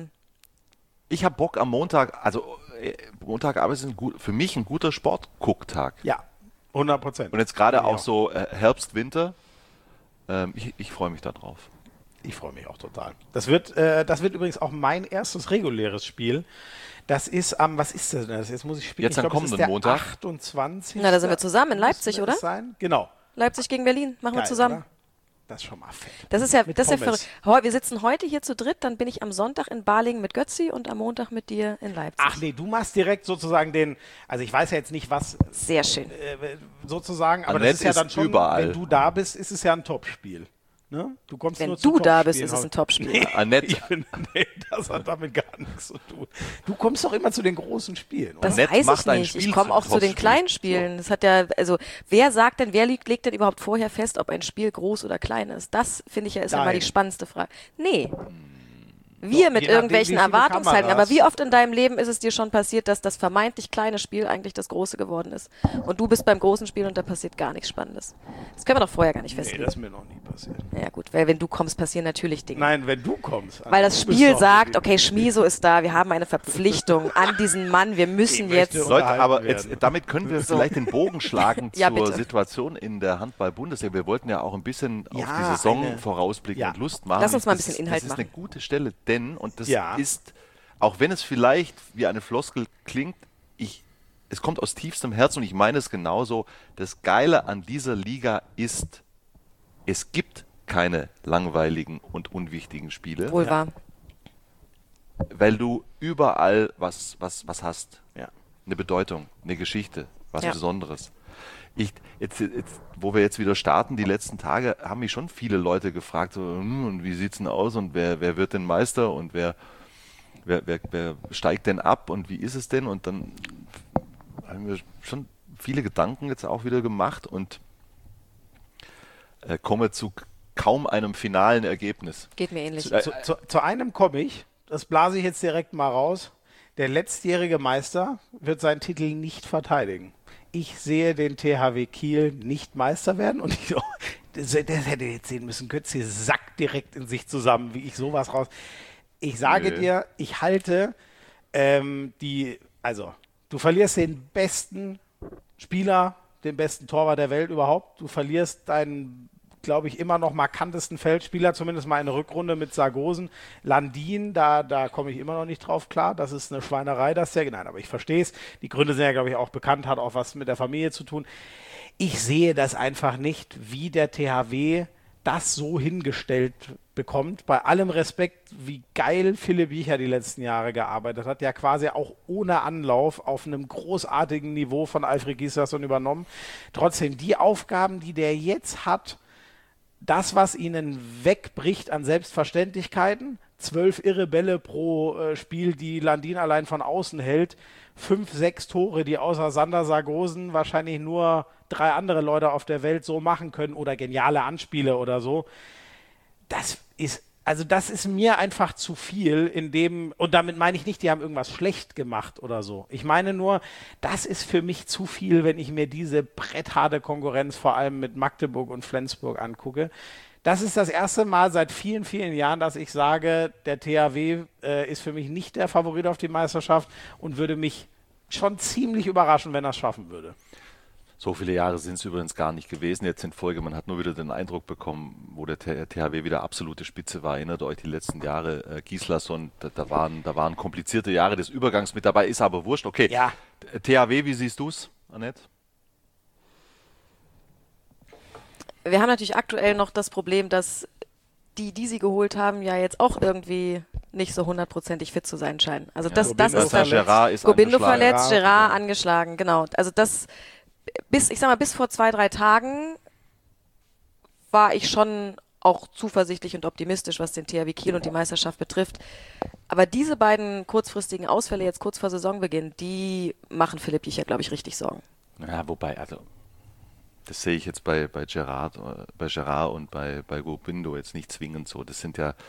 Ich habe Bock am Montag, also Montagabend ist für mich ein guter Sportgucktag. Ja, 100%. Und jetzt gerade Ja. auch so Herbst, Winter. Ich freue mich da drauf. Ich freue mich auch total. Das wird übrigens auch mein erstes reguläres Spiel. Das ist am, was ist das denn? Jetzt muss ich spielen. Jetzt Ich am glaub, das ist kommenden der Montag. 28. Na, da sind wir zusammen in Leipzig, Müsste oder? es sein? Genau. Leipzig gegen Berlin. Machen wir Geil, zusammen. oder? Das ist schon mal fett. Das ist ja, Mit das ist ja Pommes. verrückt. Wir sitzen heute hier zu dritt, dann bin ich am Sonntag in Balingen mit Götzi und am Montag mit dir in Leipzig. Ach nee, du machst direkt sozusagen also ich weiß ja jetzt nicht, was Sehr schön. sozusagen, aber Annette das ist ja dann ist schon, überall. wenn du da bist, ist es ja ein Topspiel. Ne? Du kommst Wenn nur zu du da bist, Topspielen. ist es ein Topspiel. Annette, Nee, das hat damit gar nichts zu tun. Du kommst doch immer zu den großen Spielen, oder? Das Annette weiß macht ich ein nicht. Spiel Ich komme zum auch zu den Topspiel. kleinen Spielen. Das hat ja, also wer sagt denn, legt denn überhaupt vorher fest, ob ein Spiel groß oder klein ist? Das finde ich ja ist immer Nein. die spannendste Frage. Nee. Wir Doch, mit je nachdem, irgendwelchen wie viele Erwartungshaltungen. Kameras. Aber wie oft in deinem Leben ist es dir schon passiert, dass das vermeintlich kleine Spiel eigentlich das große geworden ist? Und du bist beim großen Spiel und da passiert gar nichts Spannendes. Das können wir doch vorher gar nicht Nee, festlegen. das ist mir noch nie passiert. Ja gut, weil wenn du kommst, passieren natürlich Dinge. Nein, wenn du kommst. Weil das du bist Spiel doch sagt, die- okay, Schmieso ist da, wir haben eine Verpflichtung an diesen Mann, wir müssen Ich jetzt... möchte- Leute, unterhalten aber werden. jetzt, damit können wir vielleicht den Bogen schlagen Ja, zur bitte. Situation in der Handball-Bundesliga. Wir wollten ja auch ein bisschen auf Ja, die Saison eine- vorausblicken ja. und Lust machen. Lass uns mal ein Das bisschen ist- Inhalt Das ist eine machen. gute Stelle, denn, und das Ja. ist, auch wenn es vielleicht wie eine Floskel klingt, es kommt aus tiefstem Herzen und ich meine es genauso, das Geile an dieser Liga ist, es gibt keine langweiligen und unwichtigen Spiele, Wohl wahr. weil du überall was hast. Ja. Eine Bedeutung, eine Geschichte, was Ja. Besonderes. Jetzt, wo wir jetzt wieder starten, die letzten Tage, haben mich schon viele Leute gefragt, so, und wie sieht's denn aus und wer wird denn Meister und wer steigt denn ab und wie ist es denn? Und dann haben wir schon viele Gedanken jetzt auch wieder gemacht und komme zu kaum einem finalen Ergebnis. Geht mir ähnlich. Zu einem komme ich, das blase ich jetzt direkt mal raus. Der letztjährige Meister wird seinen Titel nicht verteidigen. Ich sehe den THW Kiel nicht Meister werden und das hätte jetzt sehen müssen, Götze sackt direkt in sich zusammen, wie ich sowas raus. Ich sage dir, ich halte du verlierst den besten Spieler, den besten Torwart der Welt überhaupt. Du verlierst deinen, glaube ich, immer noch markantesten Feldspieler, zumindest mal eine Rückrunde mit Sargosen. Landin, da komme ich immer noch nicht drauf klar. Das ist eine Schweinerei, das ja. Nein, aber ich verstehe es. Die Gründe sind ja, glaube ich, auch bekannt, hat auch was mit der Familie zu tun. Ich sehe das einfach nicht, wie der THW das so hingestellt bekommt. Bei allem Respekt, wie geil Philipp Wiecher die letzten Jahre gearbeitet hat, ja quasi auch ohne Anlauf auf einem großartigen Niveau von Alfred Gislason übernommen. Trotzdem, die Aufgaben, die der jetzt hat, das, was ihnen wegbricht an Selbstverständlichkeiten, 12 irre Bälle pro Spiel, die Landin allein von außen hält, 5, 6 Tore, die außer Sander Sargosen wahrscheinlich nur 3 andere Leute auf der Welt so machen können oder geniale Anspiele oder so. Das ist mir einfach zu viel in dem, und damit meine ich nicht, die haben irgendwas schlecht gemacht oder so. Ich meine nur, das ist für mich zu viel, wenn ich mir diese brettharte Konkurrenz vor allem mit Magdeburg und Flensburg angucke. Das ist das erste Mal seit vielen, vielen Jahren, dass ich sage, der THW ist für mich nicht der Favorit auf die Meisterschaft und würde mich schon ziemlich überraschend, wenn er es schaffen würde. So viele Jahre sind es übrigens gar nicht gewesen jetzt in Folge. Man hat nur wieder den Eindruck bekommen, wo der THW wieder absolute Spitze war. Erinnert euch die letzten Jahre, Gislason, da waren komplizierte Jahre des Übergangs mit dabei, ist aber wurscht. Okay, Ja. THW, wie siehst du es, Annette? Wir haben natürlich aktuell noch das Problem, dass die sie geholt haben, ja jetzt auch irgendwie nicht so hundertprozentig fit zu sein scheinen. Also das Gobindo ist dann Gerard ist Gobindo angeschlagen. verletzt, Gerard angeschlagen, genau. Also das bis vor 2-3 Tagen war ich schon auch zuversichtlich und optimistisch, was den THW Kiel und die Meisterschaft betrifft. Aber diese beiden kurzfristigen Ausfälle jetzt kurz vor Saisonbeginn, die machen Philipp Jicher, glaube ich, richtig Sorgen. Ja, wobei, also das sehe ich jetzt bei Gerard und bei Gobindo jetzt nicht zwingend so. Das sind ja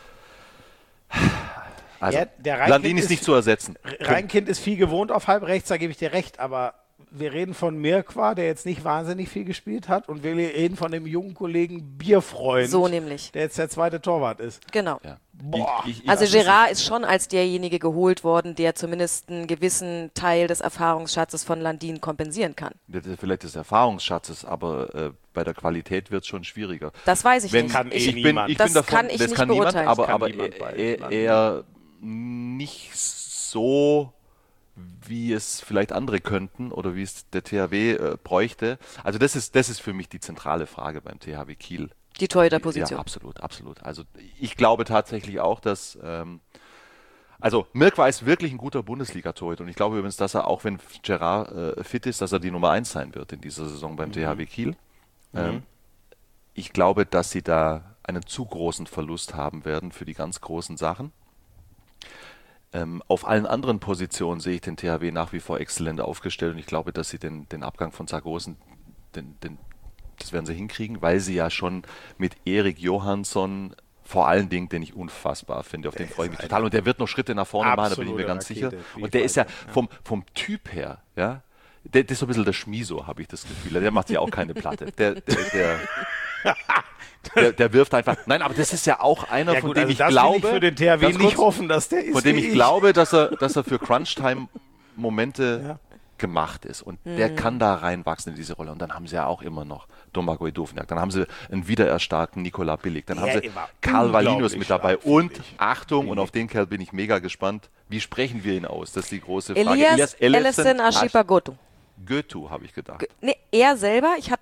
also Ja, der Rheinkind Landin ist nicht zu ersetzen. Rheinkind ist viel gewohnt auf halb rechts, da gebe ich dir recht, aber wir reden von Mirkwa, der jetzt nicht wahnsinnig viel gespielt hat, und wir reden von dem jungen Kollegen Bierfreund, So nämlich. der jetzt der zweite Torwart ist. Genau. Ja. Boah. Also Gerard ist schon als derjenige geholt worden, der zumindest einen gewissen Teil des Erfahrungsschatzes von Landin kompensieren kann. Vielleicht des Erfahrungsschatzes, aber bei der Qualität wird es schon schwieriger. Das weiß ich Wenn- nicht. kann Ich, niemand. Das davon, kann ich das nicht kann niemand, beurteilen. aber, Kann aber niemand bei eher nicht so, wie es vielleicht andere könnten oder wie es der THW bräuchte. Also das ist für mich die zentrale Frage beim THW Kiel. die Torhüterposition. Ja, absolut, absolut. Also ich glaube tatsächlich auch, dass also Mirkwa ist wirklich ein guter Bundesliga-Torhüter, und ich glaube übrigens, dass er, auch wenn Gerard fit ist, dass er die Nummer 1 sein wird in dieser Saison beim THW Kiel. Ich glaube, dass sie da einen zu großen Verlust haben werden für die ganz großen Sachen. Auf allen anderen Positionen sehe ich den THW nach wie vor exzellent aufgestellt, und ich glaube, dass sie den Abgang von Sargosen, das werden sie hinkriegen, weil sie ja schon mit Erik Johansson, vor allen Dingen, den ich unfassbar finde, auf den freue ich mich total, und der wird noch Schritte nach vorne machen, da bin ich mir ganz Absolute sicher. Rakete, Und der ist ja vom Typ her, ja, das ist so ein bisschen der Schmiso, habe ich das Gefühl. Der macht ja auch keine Platte. Der wirft einfach. Nein, aber das ist ja auch einer, Ja, von gut, dem also ich das will glaube, ich für den THW ganz nicht kurz, hoffen, dass der ist von dem wie ich glaube, dass er für Crunch-Time-Momente Ja. gemacht ist. Und der kann da reinwachsen in diese Rolle. Und dann haben sie ja auch immer noch Domagoj Dovniak. Dann haben sie einen wiedererstarkten Nikola Billig. Dann haben sie war Karl Valinus unglaublich mit dabei. stark, finde Und ich. Achtung, und auf den Kerl bin ich mega gespannt. Wie sprechen wir ihn aus? Das ist die große Frage. Elias Elefsen Ashipagoto. Goethe, habe ich gedacht. Nee, er selber, ich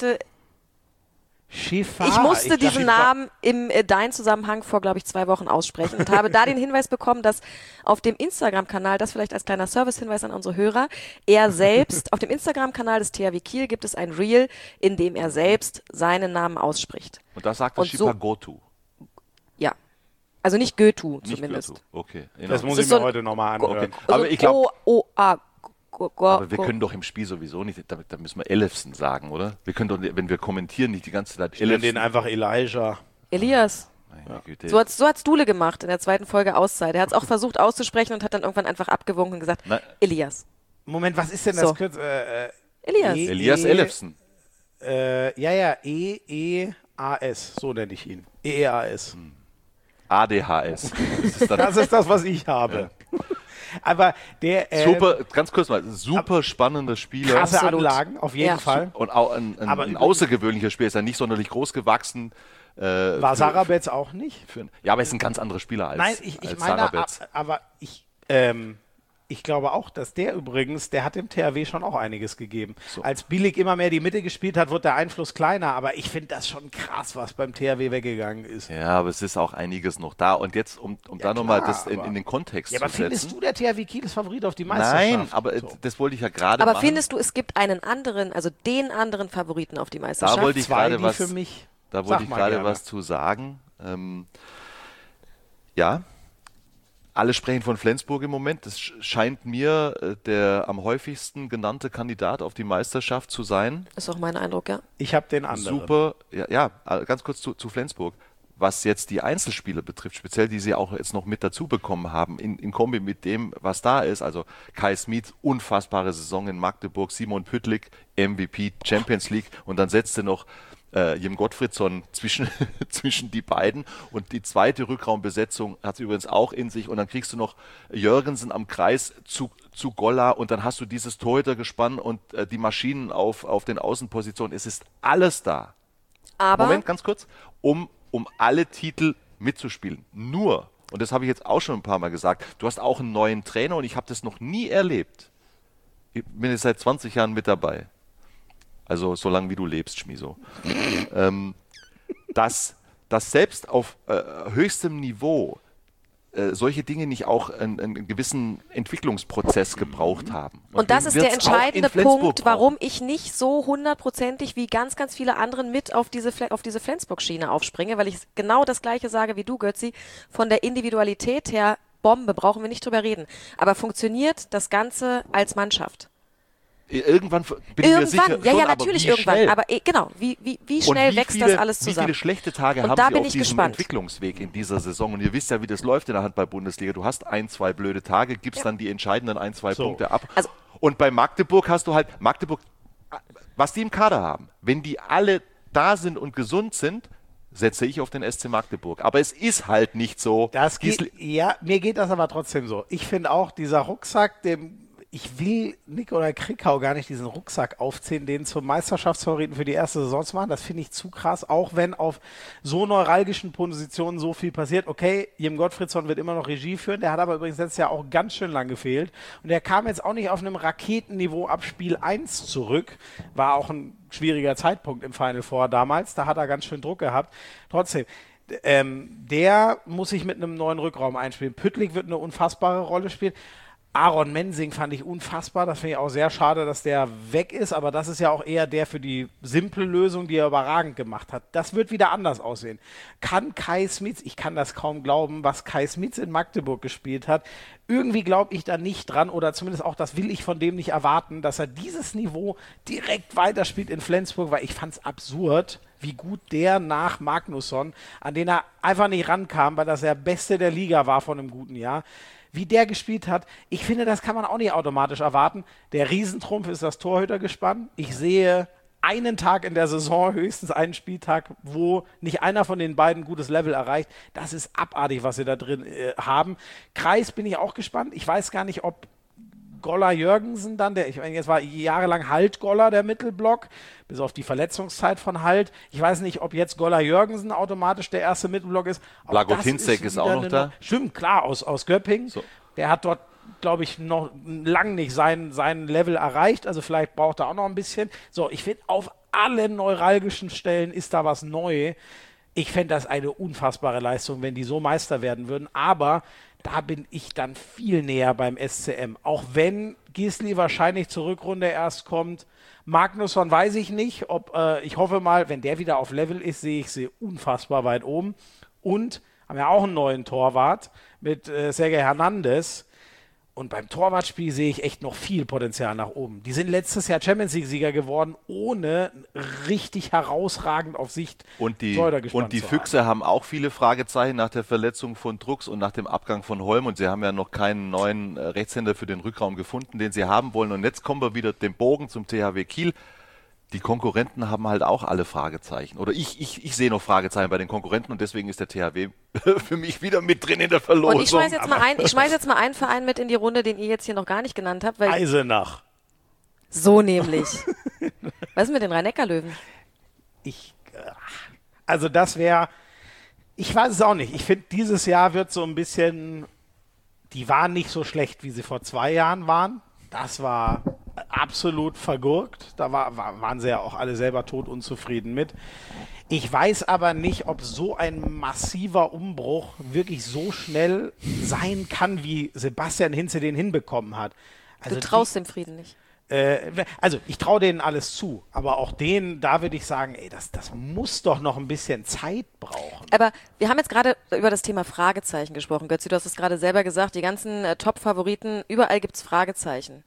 musste diesen Namen im Dein-Zusammenhang vor, glaube ich, 2 Wochen aussprechen und habe da den Hinweis bekommen, dass auf dem Instagram-Kanal, das vielleicht als kleiner Service-Hinweis an unsere Hörer, er selbst, auf dem Instagram-Kanal des THW Kiel gibt es ein Reel, in dem er selbst seinen Namen ausspricht. Und da sagt er Und so- Shipagotu. Ja. Also nicht Goethe Nicht zumindest. Goethe. Okay. Das muss Das ich ist mir so heute nochmal anhören. Okay. Aber ich glaube, Aber wir können doch im Spiel sowieso nicht, da müssen wir Elefsen sagen, oder? Wir können doch, wenn wir kommentieren, nicht die ganze Zeit Ich nenne den einfach Elijah. Elias. Meine Güte. So hat's Dule gemacht in der 2. Folge Auszeit. Er hat es auch versucht auszusprechen und hat dann irgendwann einfach abgewunken und gesagt, Nein. Elias. Moment, was ist denn So. das Kürzel? Elias. Elias Elefsen. EEAS, so nenne ich ihn. EEAS. ADHS. Das ist dann Das ist das, was ich habe. Aber der super, ganz kurz mal, super spannender Spieler. krasse Absolut. Anlagen, auf jeden Ja. Fall. Und auch ein Aber übrigens- außergewöhnlicher Spieler, ist ja nicht sonderlich groß gewachsen. War Sarabetz auch nicht? Ja, aber er ist ein ganz anderer Spieler als, Nein, ich als meine, Sarabetz. aber ich glaube auch, dass der hat dem THW schon auch einiges gegeben. So. Als Billig immer mehr die Mitte gespielt hat, wird der Einfluss kleiner, aber ich finde das schon krass, was beim THW weggegangen ist. Ja, aber es ist auch einiges noch da. Und jetzt, um da nochmal das in den Kontext Ja, aber zu findest setzen. du, der THW Kiel ist Favorit auf die Meisterschaft? Nein, aber So. das wollte ich ja gerade Aber machen. findest du, es gibt einen anderen, also den anderen Favoriten auf die Meisterschaft? Da wollte ich Zwei, gerade die was, für mich. da Sag wollte ich mal gerade gerne. was zu sagen. Ja, alle sprechen von Flensburg im Moment. Das scheint mir der am häufigsten genannte Kandidat auf die Meisterschaft zu sein. Ist auch mein Eindruck, ja. Ich habe den anderen. Super, ja, ganz kurz zu Flensburg. Was jetzt die Einzelspieler betrifft, speziell die sie auch jetzt noch mit dazu bekommen haben, in Kombi mit dem, was da ist, also Kai Smith, unfassbare Saison in Magdeburg, Simon Püttlik, MVP, Champions League, und dann setzte noch Jim Gottfriedson zwischen die beiden. Und die zweite Rückraumbesetzung hat sie übrigens auch in sich. Und dann kriegst du noch Jürgensen am Kreis zu Golla und dann hast du dieses Torhütergespann und die Maschinen auf den Außenpositionen. Es ist alles da. Aber Moment, ganz kurz. Um alle Titel mitzuspielen. Nur, und das habe ich jetzt auch schon ein paar Mal gesagt, du hast auch einen neuen Trainer und ich habe das noch nie erlebt. Ich bin jetzt seit 20 Jahren mit dabei. Also so lange wie du lebst, Schmiso. Dass selbst auf höchstem Niveau solche Dinge nicht auch einen gewissen Entwicklungsprozess gebraucht haben. Und das ist der entscheidende Punkt, warum ich nicht so hundertprozentig wie ganz, ganz viele anderen mit auf diese Flensburg-Schiene aufspringe, weil ich genau das Gleiche sage wie du, Götzi. Von der Individualität her, Bombe, brauchen wir nicht drüber reden. Aber funktioniert das Ganze als Mannschaft? Irgendwann bin ich mir sicher. Ja, natürlich irgendwann. Schnell? Aber genau, wie schnell wächst das alles zusammen? Wie viele schlechte Tage und haben da Sie bin auf ich diesem gespannt. Entwicklungsweg in dieser Saison? Und ihr wisst ja, wie das läuft in der Handball-Bundesliga. Du hast 1, 2 blöde Tage, gibst dann die entscheidenden 1, 2 Punkte ab. Also, und bei Magdeburg hast du halt, was die im Kader haben, wenn die alle da sind und gesund sind, setze ich auf den SC Magdeburg. Aber es ist halt nicht so. Mir geht das aber trotzdem so. Ich finde auch, dieser Rucksack, ich will Nikolai Krickau gar nicht diesen Rucksack aufziehen, den zum Meisterschaftsfavoriten für die erste Saison zu machen. Das finde ich zu krass, auch wenn auf so neuralgischen Positionen so viel passiert. Okay, Jim Gottfriedson wird immer noch Regie führen, der hat aber übrigens letztes Jahr auch ganz schön lang gefehlt. Und der kam jetzt auch nicht auf einem Raketenniveau ab Spiel 1 zurück. War auch ein schwieriger Zeitpunkt im Final Four damals, da hat er ganz schön Druck gehabt. Trotzdem, der muss sich mit einem neuen Rückraum einspielen. Püttlik wird eine unfassbare Rolle spielen. Aaron Mensing fand ich unfassbar. Das finde ich auch sehr schade, dass der weg ist. Aber das ist ja auch eher der für die simple Lösung, die er überragend gemacht hat. Das wird wieder anders aussehen. Kann Kai Smits, ich kann das kaum glauben, was Kai Smits in Magdeburg gespielt hat. Irgendwie glaube ich da nicht dran oder zumindest auch, das will ich von dem nicht erwarten, dass er dieses Niveau direkt weiterspielt in Flensburg, weil ich fand es absurd, wie gut der nach Magnusson, an den er einfach nicht rankam, weil das der Beste der Liga war von einem guten Jahr, wie der gespielt hat. Ich finde, das kann man auch nicht automatisch erwarten. Der Riesentrumpf ist das Torhütergespann. Ich sehe einen Tag in der Saison, höchstens einen Spieltag, wo nicht einer von den beiden gutes Level erreicht. Das ist abartig, was sie da drin haben. Kreis bin ich auch gespannt. Ich weiß gar nicht, ob Goller Jürgensen dann, jetzt war jahrelang Halt Goller der Mittelblock, bis auf die Verletzungszeit von Halt. Ich weiß nicht, ob jetzt Goller Jürgensen automatisch der erste Mittelblock ist. Blagotinzek ist auch noch da. Stimmt, klar, aus Göppingen. So. Der hat dort, glaube ich, noch lang nicht sein Level erreicht. Also vielleicht braucht er auch noch ein bisschen. So, ich finde, auf allen neuralgischen Stellen ist da was neu. Ich fände das eine unfassbare Leistung, wenn die so Meister werden würden. Aber da bin ich dann viel näher beim SCM. Auch wenn Gisli wahrscheinlich zur Rückrunde erst kommt. Magnusson weiß ich nicht. Ich hoffe mal, wenn der wieder auf Level ist, sehe ich sie unfassbar weit oben. Und haben ja auch einen neuen Torwart mit Sergej Hernandez. Und beim Torwartspiel sehe ich echt noch viel Potenzial nach oben. Die sind letztes Jahr Champions-League-Sieger geworden, ohne richtig herausragend auf Sicht Torhüter gespannt Und die zu Füchse haben auch viele Fragezeichen nach der Verletzung von Drucks und nach dem Abgang von Holm. Und sie haben ja noch keinen neuen Rechtshänder für den Rückraum gefunden, den sie haben wollen. Und jetzt kommen wir wieder den Bogen zum THW Kiel. Die Konkurrenten haben halt auch alle Fragezeichen. Oder ich sehe noch Fragezeichen bei den Konkurrenten und deswegen ist der THW für mich wieder mit drin in der Verlosung. Und ich schmeiß jetzt mal einen Verein mit in die Runde, den ihr jetzt hier noch gar nicht genannt habt. Weil Eisenach. So nämlich. Was ist mit den Rhein-Neckar-Löwen? Also das wäre, ich weiß es auch nicht. Ich finde, dieses Jahr wird so ein bisschen, die waren nicht so schlecht, wie sie vor 2 Jahren waren. Das war absolut vergurkt. Da waren sie ja auch alle selber totunzufrieden mit. Ich weiß aber nicht, ob so ein massiver Umbruch wirklich so schnell sein kann, wie Sebastian Hinze den hinbekommen hat. Also du traust dem Frieden nicht. Also ich traue denen alles zu, aber auch denen, da würde ich sagen, ey, das muss doch noch ein bisschen Zeit brauchen. Aber wir haben jetzt gerade über das Thema Fragezeichen gesprochen. Götzi, du hast es gerade selber gesagt, die ganzen Top-Favoriten, überall gibt es Fragezeichen.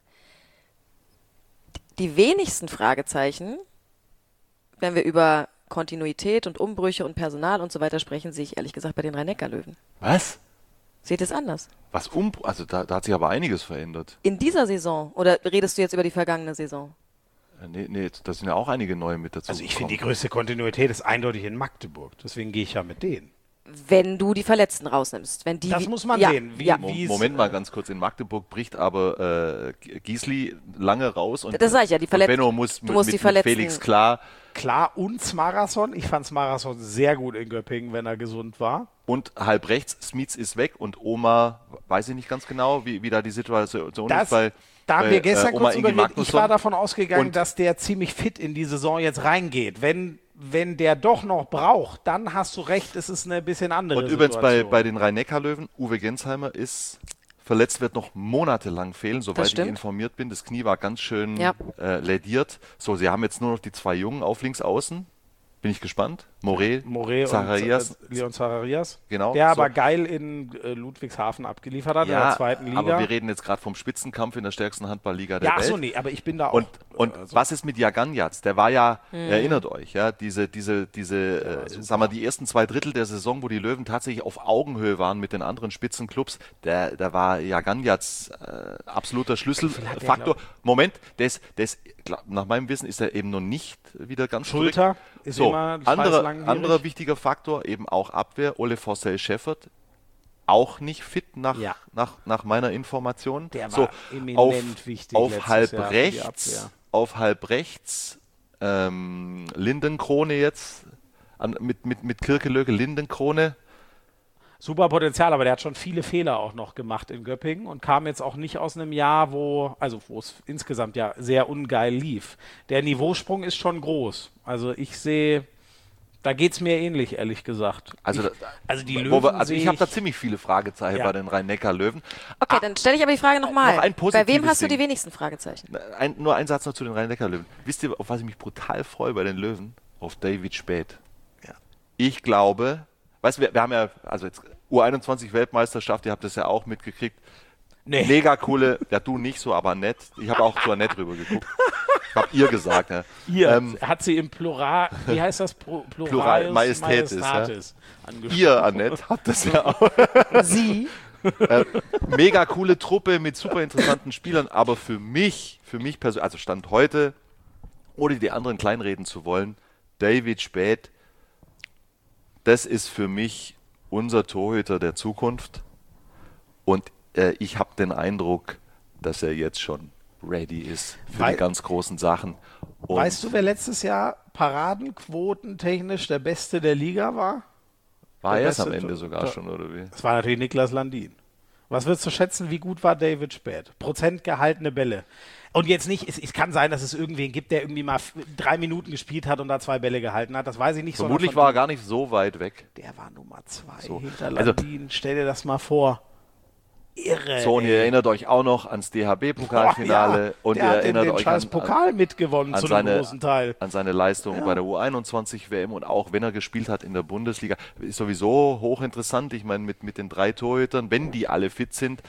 Die wenigsten Fragezeichen, wenn wir über Kontinuität und Umbrüche und Personal und so weiter sprechen, sehe ich ehrlich gesagt bei den Rhein-Neckar-Löwen. Was? Seht ihr es anders? Also da hat sich aber einiges verändert. In dieser Saison? Oder redest du jetzt über die vergangene Saison? Nee, da sind ja auch einige neue mit dazu. Also ich finde, die größte Kontinuität ist eindeutig in Magdeburg. Deswegen gehe ich ja mit denen. Wenn du die Verletzten rausnimmst. Wenn die Das muss man ja, sehen. Ja. Moment mal ganz kurz, in Magdeburg bricht aber Giesli lange raus und, Das sag ich ja, die und Verletzten. Benno muss Du musst die mit Verletzten- Felix klar Klar, und Smarason. Ich fand Smarason sehr gut in Göppingen, wenn er gesund war. und halb rechts, Smits ist weg und Oma, weiß ich nicht ganz genau, wie da die Situation ist bei Da haben wir gestern Oma kurz Ingi überlegt. Ich Magnusson. war davon ausgegangen, Und- dass der ziemlich fit in die Saison jetzt reingeht. Wenn der doch noch braucht, dann hast du recht, es ist eine bisschen andere Und übrigens Situation. bei den Rhein-Neckar-Löwen, Uwe Gensheimer ist verletzt, wird noch monatelang fehlen, soweit ich stimmt. informiert bin. Das Knie war ganz schön Ja. lädiert. So, sie haben jetzt nur noch die 2 Jungen auf links außen. Bin ich gespannt. Moret Zacharias. und Leon Zacharias. Genau, Der so. aber geil in Ludwigshafen abgeliefert hat, in der zweiten Liga. aber wir reden jetzt gerade vom Spitzenkampf in der stärksten Handballliga der ja, ach Welt. so, nee, aber ich bin da auch. Und was ist mit Jaganjatz? Der war ja, erinnert euch, ja, sagen wir, die ersten 2 Drittel der Saison, wo die Löwen tatsächlich auf Augenhöhe waren mit den anderen Spitzenclubs, da war Jaganjatz absoluter Schlüsselfaktor. Moment, der ist, nach meinem Wissen ist er eben noch nicht wieder ganz Schulter ist so, immer anderer langwierig. wichtiger Faktor, eben auch Abwehr, Ole Forsell-Scheffert, auch nicht fit nach meiner Information. Der war so, eminent wichtig auf letztes halb Jahr für die rechts, Abwehr. auf halb rechts, Lindenkrone jetzt, mit Kirkelöge, Lindenkrone. Super Potenzial, aber der hat schon viele Fehler auch noch gemacht in Göppingen und kam jetzt auch nicht aus einem Jahr, wo es insgesamt ja sehr ungeil lief. Der Niveausprung ist schon groß. Also ich sehe, da geht es mir ähnlich, ehrlich gesagt. Also die Löwen ich habe da ziemlich viele Fragezeichen Ja. bei den Rhein-Neckar-Löwen. Okay, dann stelle ich aber die Frage nochmal. noch ein Bei wem positives hast du die Ding. wenigsten Fragezeichen? Nur ein Satz noch zu den Rhein-Neckar-Löwen. Wisst ihr, auf was ich mich brutal freue bei den Löwen? Auf David Späth. Ja. Ich glaube, weißt du, wir haben ja, also jetzt U21-Weltmeisterschaft, ihr habt das ja auch mitgekriegt. Nee. Mega coole, ja du nicht so, aber nett. Ich habe auch zu Annette rüber geguckt. Ich habe ihr gesagt. Ja. Ihr hat sie im Plural, wie heißt das? Plural Majestätis, angesprochen. Ihr, Annette, habt das ja auch. Sie? Mega coole Truppe mit super interessanten Spielern, aber für mich persönlich, also Stand heute, ohne die anderen kleinreden zu wollen, David Späth, das ist für mich unser Torhüter der Zukunft und ich habe den Eindruck, dass er jetzt schon ready ist für die ganz großen Sachen. Und Weißt du, wer letztes Jahr paradenquotentechnisch der Beste der Liga war? war der er es am beste Ende sogar schon, oder wie? Das war natürlich Niklas Landin. Was würdest du schätzen, wie gut war David Späth? Prozent gehaltene Bälle. Und jetzt nicht, es kann sein, dass es irgendwen gibt, der irgendwie mal 3 Minuten gespielt hat und da 2 Bälle gehalten hat. Das weiß ich nicht. sondern Vermutlich von war er ihm. gar nicht so weit weg. Der war Nummer 2 So. hinter Also- Landin. Stell dir das mal vor. Irre. So, und ihr erinnert euch auch noch ans DHB-Pokalfinale ja. und Der ihr hat erinnert den euch scheiß Pokal mitgewonnen zu einem großen Teil. an seine Leistung bei der U21-WM und auch wenn er gespielt hat in der Bundesliga. Ist sowieso hochinteressant. Ich meine, mit den 3 Torhütern, wenn die alle fit sind,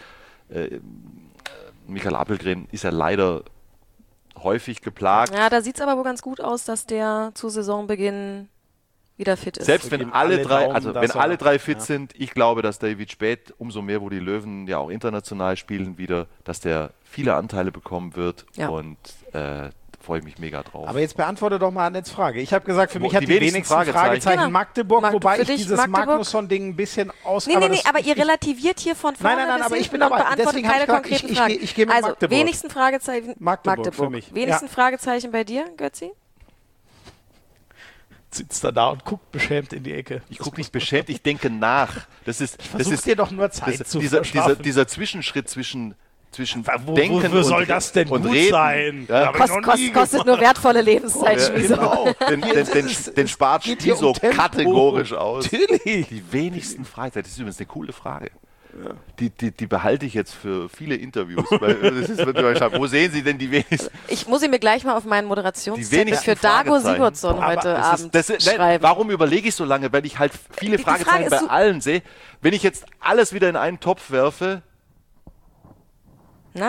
Michael Appelgren ist ja leider häufig geplagt. Ja, da sieht es aber wohl ganz gut aus, dass der zu Saisonbeginn wieder fit ist. Selbst Wir wenn geben alle alle drei, Daumen, also dass wenn er- alle 3 fit ja. sind, ich glaube, dass David Späth, umso mehr, wo die Löwen ja auch international spielen wieder, dass der viele Anteile bekommen wird Ja. und freue ich mich mega drauf. Aber jetzt beantworte doch mal Annettes Frage. Ich habe gesagt, für mich Die hat die wenigsten wenigsten Fragezeichen. Fragezeichen Genau. Magdeburg, wobei für ich dich dieses Magdeburg? Magnusson-Ding ein bisschen aus... Nee, das- aber ihr relativiert hier von vorne Nein, bis aber ich bin hinten und dabei. beantwortet Deswegen hab keine ich gesagt, konkreten ich Fragen. geh mit also, Magdeburg. wenigsten Fragezeichen Magdeburg für mich. Wenigsten Fragezeichen bei dir, Götzi? Sitzt da und guckt beschämt in die Ecke. ich gucke nicht beschämt, ich denke nach. Das Versuch dir doch nur Zeit zu verschaffen. dieser Zwischenschritt zwischen Denken und, soll das denn und gut Reden. sein? Ja. Hab ich noch nie Kostet nur wertvolle Lebenszeit, Ja, Schmieso. Genau. Den spart geht hier Spiel so um Tempo. kategorisch aus. Natürlich. Die wenigsten Fragezeichen, das ist übrigens eine coole Frage. Die behalte ich jetzt für viele Interviews. Weil das ist, wo sehen Sie denn die wenigsten? Ich muss ihn mir gleich mal auf meinen Die Moderationszettel wenigsten für Dago Fragezeichen. Sigurdsson Aber heute Abend Nein, schreiben. warum überlege ich so lange? Weil ich halt viele Die Frage Fragezeichen ist bei so- allen sehe. Wenn ich jetzt alles wieder in einen Topf werfe, Na?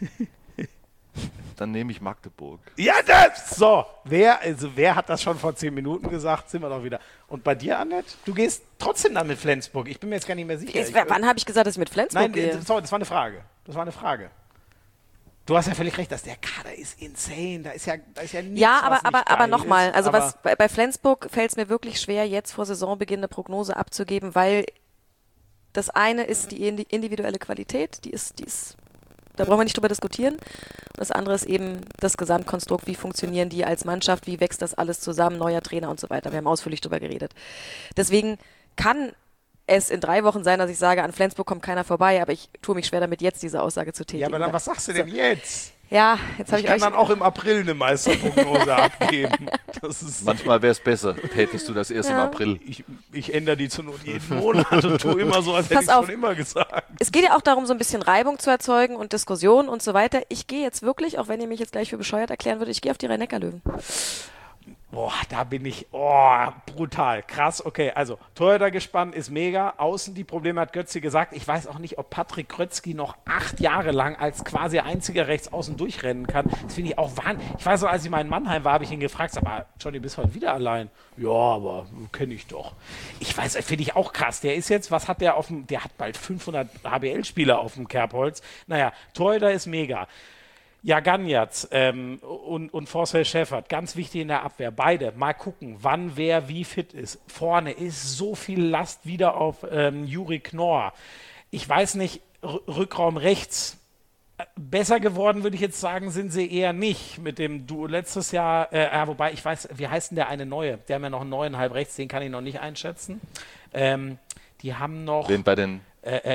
dann nehme ich Magdeburg. Ja, das! So, wer hat das schon vor 10 Minuten gesagt? Sind wir doch wieder. Und bei dir, Annette? Du gehst trotzdem dann mit Flensburg. Ich bin mir jetzt gar nicht mehr sicher. Wann habe ich gesagt, dass ich mit Flensburg Nein, gehe? sorry, das war eine Frage. Das war eine Frage. Du hast ja völlig recht, dass der Kader ist insane. Da ist ja nichts, Ja, was nicht aber geil nochmal, ist. also Aber was bei Flensburg fällt es mir wirklich schwer, jetzt vor Saisonbeginn eine Prognose abzugeben, weil das eine ist die individuelle Qualität, die ist, da brauchen wir nicht drüber diskutieren. Und das andere ist eben das Gesamtkonstrukt, wie funktionieren die als Mannschaft, wie wächst das alles zusammen, neuer Trainer und so weiter. Wir haben ausführlich drüber geredet. Deswegen kann es in 3 Wochen sein, dass ich sage, an Flensburg kommt keiner vorbei, aber ich tue mich schwer damit, jetzt diese Aussage zu tätigen. ja, aber dann, was sagst du denn jetzt? Ja, jetzt habe Ich ich kann euch... dann auch im April eine Meisterprognose abgeben. Das ist, Manchmal wäre es besser, tätest du das erst im April. ich ändere die zur Not jeden Monat und tue immer so, als hätte ich Pass es auf. schon immer gesagt. Es geht ja auch darum, so ein bisschen Reibung zu erzeugen und Diskussion und so weiter. Ich gehe jetzt wirklich, auch wenn ihr mich jetzt gleich für bescheuert erklären würdet, ich gehe auf die Rhein-Neckar-Löwen. Boah, da bin ich, brutal, krass. Okay, also Torhüter gespannt ist mega. Außen die Probleme hat Götzi gesagt. Ich weiß auch nicht, ob Patrick Krötzky noch 8 Jahre lang als quasi einziger Rechtsaußen durchrennen kann. Das finde ich auch wahnsinnig. Ich weiß noch, als ich mal in Mannheim war, habe ich ihn gefragt, sag mal, Johnny, bist du heute wieder allein? Ja, aber kenne ich doch. Ich weiß, finde ich auch krass. Der ist jetzt, was hat der auf dem, der hat bald 500 HBL-Spieler auf dem Kerbholz. Naja, Torhüter ist mega. Ja, Ganjatz und Forssell Schäffert, ganz wichtig in der Abwehr. Beide, mal gucken, wann wer wie fit ist. Vorne ist so viel Last wieder auf Juri Knorr. Ich weiß nicht, Rückraum rechts. Besser geworden, würde ich jetzt sagen, sind sie eher nicht. Mit dem Duo letztes Jahr, wobei ich weiß, wie heißt denn der eine neue? Der haben ja noch einen neuen halb rechts, den kann ich noch nicht einschätzen. Die haben noch... Den bei den,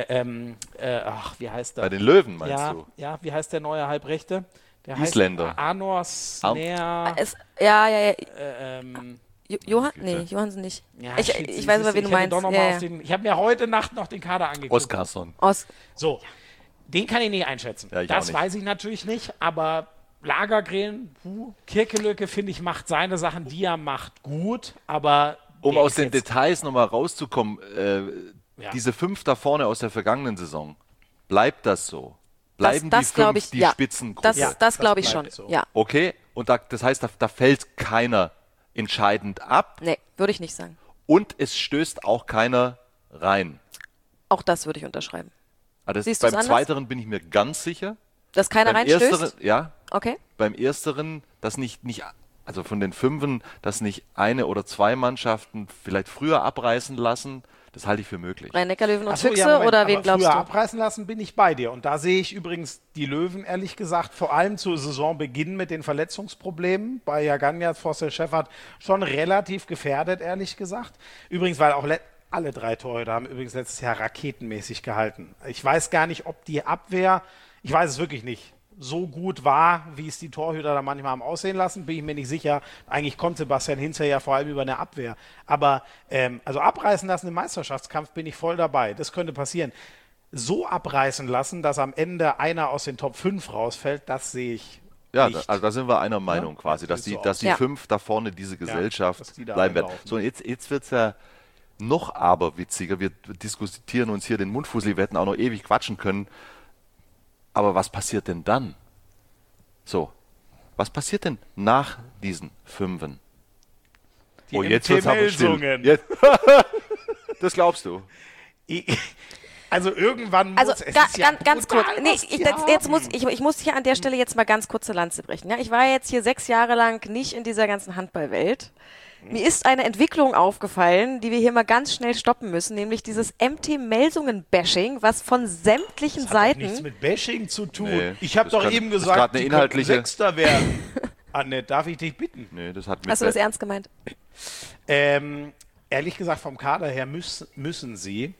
wie heißt der? bei den Löwen, meinst Ja, du? ja, wie heißt der neue Halbrechte? Der Isländer. heißt Arnor Snare. Ja. Ähm, Johann? Nee, Johansen nicht. ja, Ich shit, weiß aber, siehst wen du ich hätte meinst. doch noch mal auf den, ich habe mir heute Nacht noch den Kader angeguckt. Oskarsson. So, den kann ich nicht einschätzen. Ja, ich auch das nicht. weiß ich natürlich nicht, aber Lagergren, Kirkelücke, finde ich, macht seine Sachen, die er macht, gut, aber Um der aus ist den jetzt- Details nochmal rauszukommen, diese 5 da vorne aus der vergangenen Saison, bleibt das so? Bleiben das die glaub 5 ich, die ja. Spitzengruppe? Das, Ja, das glaube ich das schon. bleibt so. Ja. Okay, und das heißt, da fällt keiner entscheidend ab Nee, würde ich nicht sagen. und es stößt auch keiner rein. Auch das würde ich unterschreiben. Siehst du's Beim anders? Zweiteren bin ich mir ganz sicher. Dass keiner Beim reinstößt? Ersteren, ja, Okay. beim Ersteren, dass nicht, also von den 5, dass nicht 1 oder 2 Mannschaften vielleicht früher abreißen lassen, das halte ich für möglich. Rhein-Neckar-Löwen und Ach so, Füchse ja, Moment, oder wen aber glaubst früher du? abreißen lassen bin ich bei dir. Und da sehe ich übrigens die Löwen, ehrlich gesagt, vor allem zu Saisonbeginn mit den Verletzungsproblemen bei Jaganjat, Forssell Schäffert schon relativ gefährdet, ehrlich gesagt. Übrigens, weil auch alle 3 Torhüter haben übrigens letztes Jahr raketenmäßig gehalten. Ich weiß gar nicht, ob die Abwehr, ich weiß es wirklich nicht, so gut war, wie es die Torhüter da manchmal haben aussehen lassen, bin ich mir nicht sicher. Eigentlich kommt Sebastian Hinze ja vor allem über eine Abwehr. Aber also abreißen lassen im Meisterschaftskampf bin ich voll dabei. Das könnte passieren. So abreißen lassen, dass am Ende einer aus den Top 5 rausfällt, das sehe ich Ja, nicht. also da sind wir einer Meinung Ja, quasi, das dass sieht so dass aus. die Ja. 5 da vorne diese Gesellschaft dass die da bleiben werden. einlaufen. So, und jetzt wird es ja noch aberwitziger. Wir diskutieren uns hier den Mundfussel, wir hätten auch noch ewig quatschen können. Aber was passiert denn dann? So, was passiert denn nach diesen 5? Die Jetzt wird's aber still. MT-Melsungen. Jetzt. Das glaubst du? Also irgendwann Also muss es ist ja ganz kurz. brutal, Nee, was die jetzt haben. ich muss hier an der Stelle jetzt mal ganz kurze Lanze brechen. Ja, ich war jetzt hier 6 Jahre lang nicht in dieser ganzen Handballwelt. Mir ist eine Entwicklung aufgefallen, die wir hier mal ganz schnell stoppen müssen, nämlich dieses MT-Melsungen-Bashing, was von sämtlichen Hat doch nichts Seiten... mit Bashing zu tun. Nee, Ich habe das doch kann- eben das ist gesagt, grad eine die inhaltliche- könnten Sechster werden. Annette, darf ich dich bitten? Nee, das hat mit Hast du das ernst gemeint? Ehrlich gesagt, vom Kader her müssen sie.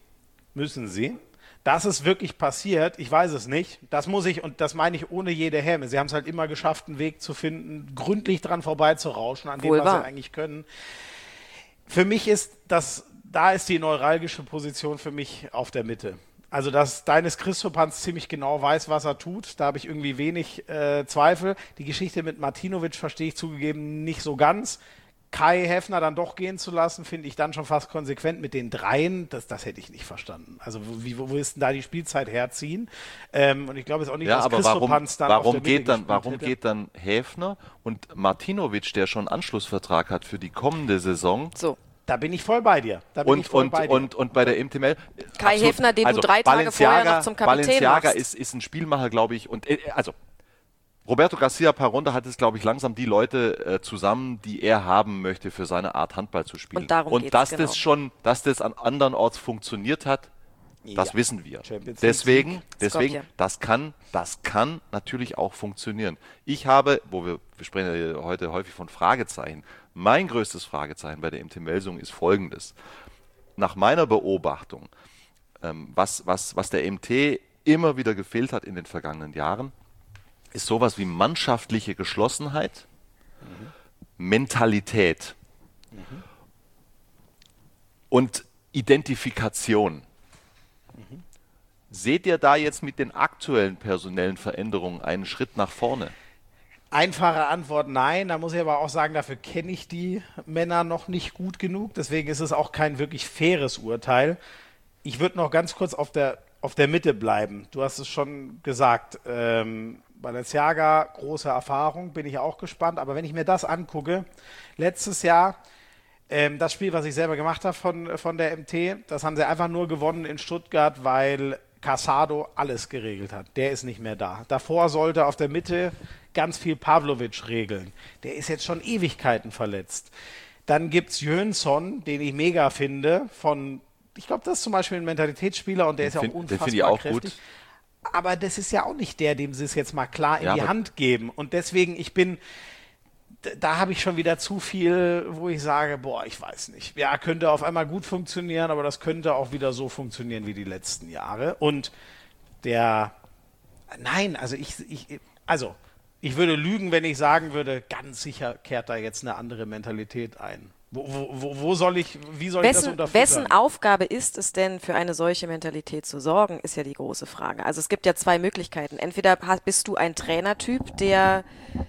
Dass es wirklich passiert, ich weiß es nicht. Das muss ich, und das meine ich ohne jede Häme. Sie haben es halt immer geschafft, einen Weg zu finden, gründlich dran vorbeizurauschen, an dem, Wohl was wahr. sie eigentlich können. Für mich ist da ist die neuralgische Position für mich auf der Mitte. Also, dass Deines Christopans ziemlich genau weiß, was er tut, da habe ich irgendwie wenig Zweifel. Die Geschichte mit Martinovic verstehe ich zugegeben nicht so ganz. Kai Heffner dann doch gehen zu lassen, finde ich dann schon fast konsequent. Mit den 3, das hätte ich nicht verstanden. Also wo ist denn da die Spielzeit herziehen? Und ich glaube jetzt auch nicht, Ja, dass aber Christopans dann auf der Mitte warum gespielt hätte. geht dann Häfner und Martinovic, der schon Anschlussvertrag hat für die kommende Saison, So. Da bin ich voll bei dir. Da bin ich voll bei dir. und bei der MTML. Kai Häfner, den du 3 Tage vorher noch zum Kapitän Balenciaga machst. ist ein Spielmacher, glaube ich. Und also Roberto Garcia Parronda hat es, glaube ich, langsam die Leute zusammen, die er haben möchte, für seine Art Handball zu spielen. Und darum geht's, dass genau. dass das an andernorts funkentioniert hat, das Ja. wissen wir. Champions League Deswegen, Skopje. das kann natürlich auch funktionieren. Wir sprechen ja heute häufig von Fragezeichen. Mein größtes Fragezeichen bei der MT Melsungen ist folgendes. Nach meiner Beobachtung, was der MT immer wieder gefehlt hat in den vergangenen Jahren, ist sowas wie mannschaftliche Geschlossenheit, Mentalität und Identifikation. Seht ihr da jetzt mit den aktuellen personellen Veränderungen einen Schritt nach vorne? Einfache Antwort nein. Da muss ich aber auch sagen, dafür kenne ich die Männer noch nicht gut genug. Deswegen ist es auch kein wirklich faires Urteil. Ich würde noch ganz kurz auf der Mitte bleiben. Du hast es schon gesagt. Balenciaga, große Erfahrung, bin ich auch gespannt. Aber wenn ich mir das angucke, letztes Jahr, das Spiel, was ich selber gemacht habe von der MT, das haben sie einfach nur gewonnen in Stuttgart, weil Casado alles geregelt hat. Der ist nicht mehr da. Davor sollte auf der Mitte ganz viel Pavlovic regeln. Der ist jetzt schon Ewigkeiten verletzt. Dann gibt es Jönsson, den ich mega finde, ich glaube, das ist zum Beispiel ein Mentalitätsspieler und der ist ja auch unfassbar finde ich auch kräftig. gut. Aber das ist ja auch nicht der, dem sie es jetzt mal klar in die Hand geben. Und deswegen, da habe ich schon wieder zu viel, wo ich sage, boah, ich weiß nicht. Ja, könnte auf einmal gut funktionieren, aber das könnte auch wieder so funktionieren wie die letzten Jahre. Und ich würde lügen, wenn ich sagen würde, ganz sicher kehrt da jetzt eine andere Mentalität ein. Wie soll ich das unterfüttern? Wessen Aufgabe ist es denn, für eine solche Mentalität zu sorgen, ist ja die große Frage. Also es gibt ja zwei Möglichkeiten. Entweder bist du ein Trainertyp, der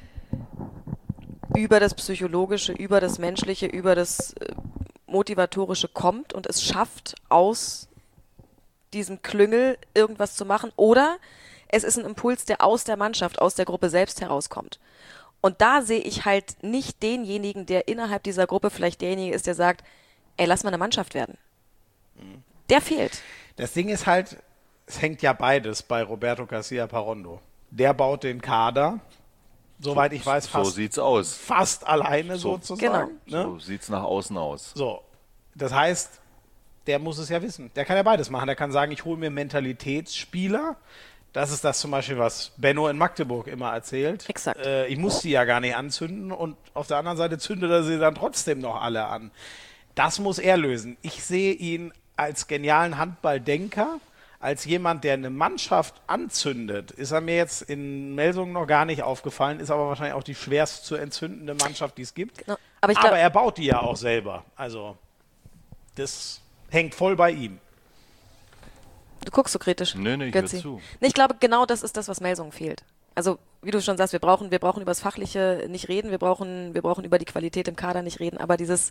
über das Psychologische, über das Menschliche, über das Motivatorische kommt und es schafft, aus diesem Klüngel irgendwas zu machen. Oder es ist ein Impuls, der aus der Mannschaft, aus der Gruppe selbst herauskommt. Und da sehe ich halt nicht denjenigen, der innerhalb dieser Gruppe vielleicht derjenige ist, der sagt, ey, lass mal eine Mannschaft werden. Der fehlt. Das Ding ist halt, es hängt ja beides bei Roberto Garcia Parrondo. Der baut den Kader, soweit ich weiß, So sieht's aus. fast alleine sozusagen. Genau. Ne? So sieht's nach außen aus. So, das heißt, der muss es ja wissen. Der kann ja beides machen. Der kann sagen, ich hole mir Mentalitätsspieler. Das ist das zum Beispiel, was Benno in Magdeburg immer erzählt. Exakt. Ich muss die ja gar nicht anzünden und auf der anderen Seite zündet er sie dann trotzdem noch alle an. Das muss er lösen. Ich sehe ihn als genialen Handballdenker, als jemand, der eine Mannschaft anzündet. Ist er mir jetzt in Melsungen noch gar nicht aufgefallen, ist aber wahrscheinlich auch die schwerst zu entzündende Mannschaft, die es gibt. Genau. Aber er baut die ja auch selber. Also das hängt voll bei ihm. Du guckst so kritisch. Nee, ich höre Götzi. zu. Nee, ich glaube, genau das ist das, was Melsungen fehlt. Also, wie du schon sagst, wir brauchen über das Fachliche nicht reden, wir brauchen über die Qualität im Kader nicht reden, aber dieser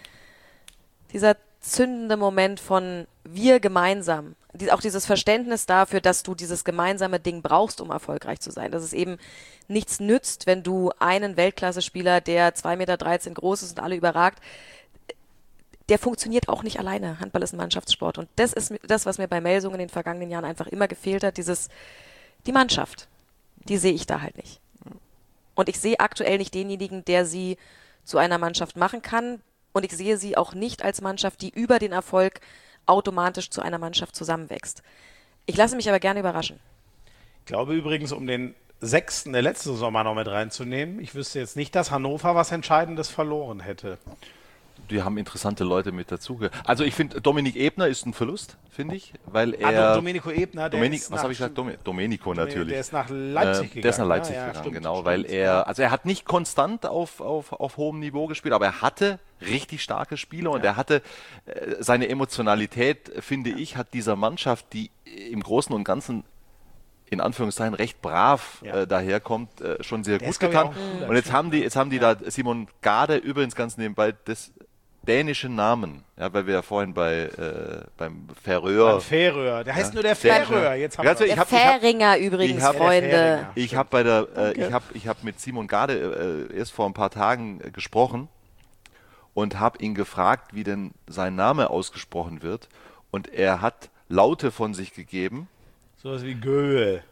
zündende Moment von wir gemeinsam, auch dieses Verständnis dafür, dass du dieses gemeinsame Ding brauchst, um erfolgreich zu sein, dass es eben nichts nützt, wenn du einen Weltklasse-Spieler, der 2,13 Meter groß ist und alle überragt, der funktioniert auch nicht alleine. Handball ist ein Mannschaftssport. Und das ist das, was mir bei Melsungen in den vergangenen Jahren einfach immer gefehlt hat, die Mannschaft. Die sehe ich da halt nicht. Und ich sehe aktuell nicht denjenigen, der sie zu einer Mannschaft machen kann. Und ich sehe sie auch nicht als Mannschaft, die über den Erfolg automatisch zu einer Mannschaft zusammenwächst. Ich lasse mich aber gerne überraschen. Ich glaube übrigens, um den 6. der letzten Sommer noch mit reinzunehmen, ich wüsste jetzt nicht, dass Hannover was Entscheidendes verloren hätte. Die haben interessante Leute mit dazu. Also ich finde, Dominik Ebner ist ein Verlust, finde ich, weil er... Domenico Ebner, was habe ich gesagt? Domenico natürlich. Der ist nach Leipzig gegangen. Der ist nach Leipzig ja, gegangen, stimmt, genau, stimmt, weil er hat nicht konstant auf hohem Niveau gespielt, aber er hatte richtig starke Spiele und er hatte seine Emotionalität, finde ich, hat dieser Mannschaft, die im Großen und Ganzen in Anführungszeichen recht brav daherkommt, schon sehr gut getan. Und jetzt haben die da Simon Gade, übrigens ganz nebenbei, das dänische Namen, ja, weil wir ja vorhin beim Färöer. Der heißt nur der Färöer. Jetzt haben wir Der Fähringer übrigens, Freunde. Ich habe mit Simon Gade erst vor ein paar Tagen gesprochen und habe ihn gefragt, wie denn sein Name ausgesprochen wird. Und er hat Laute von sich gegeben. sowas wie Göhe.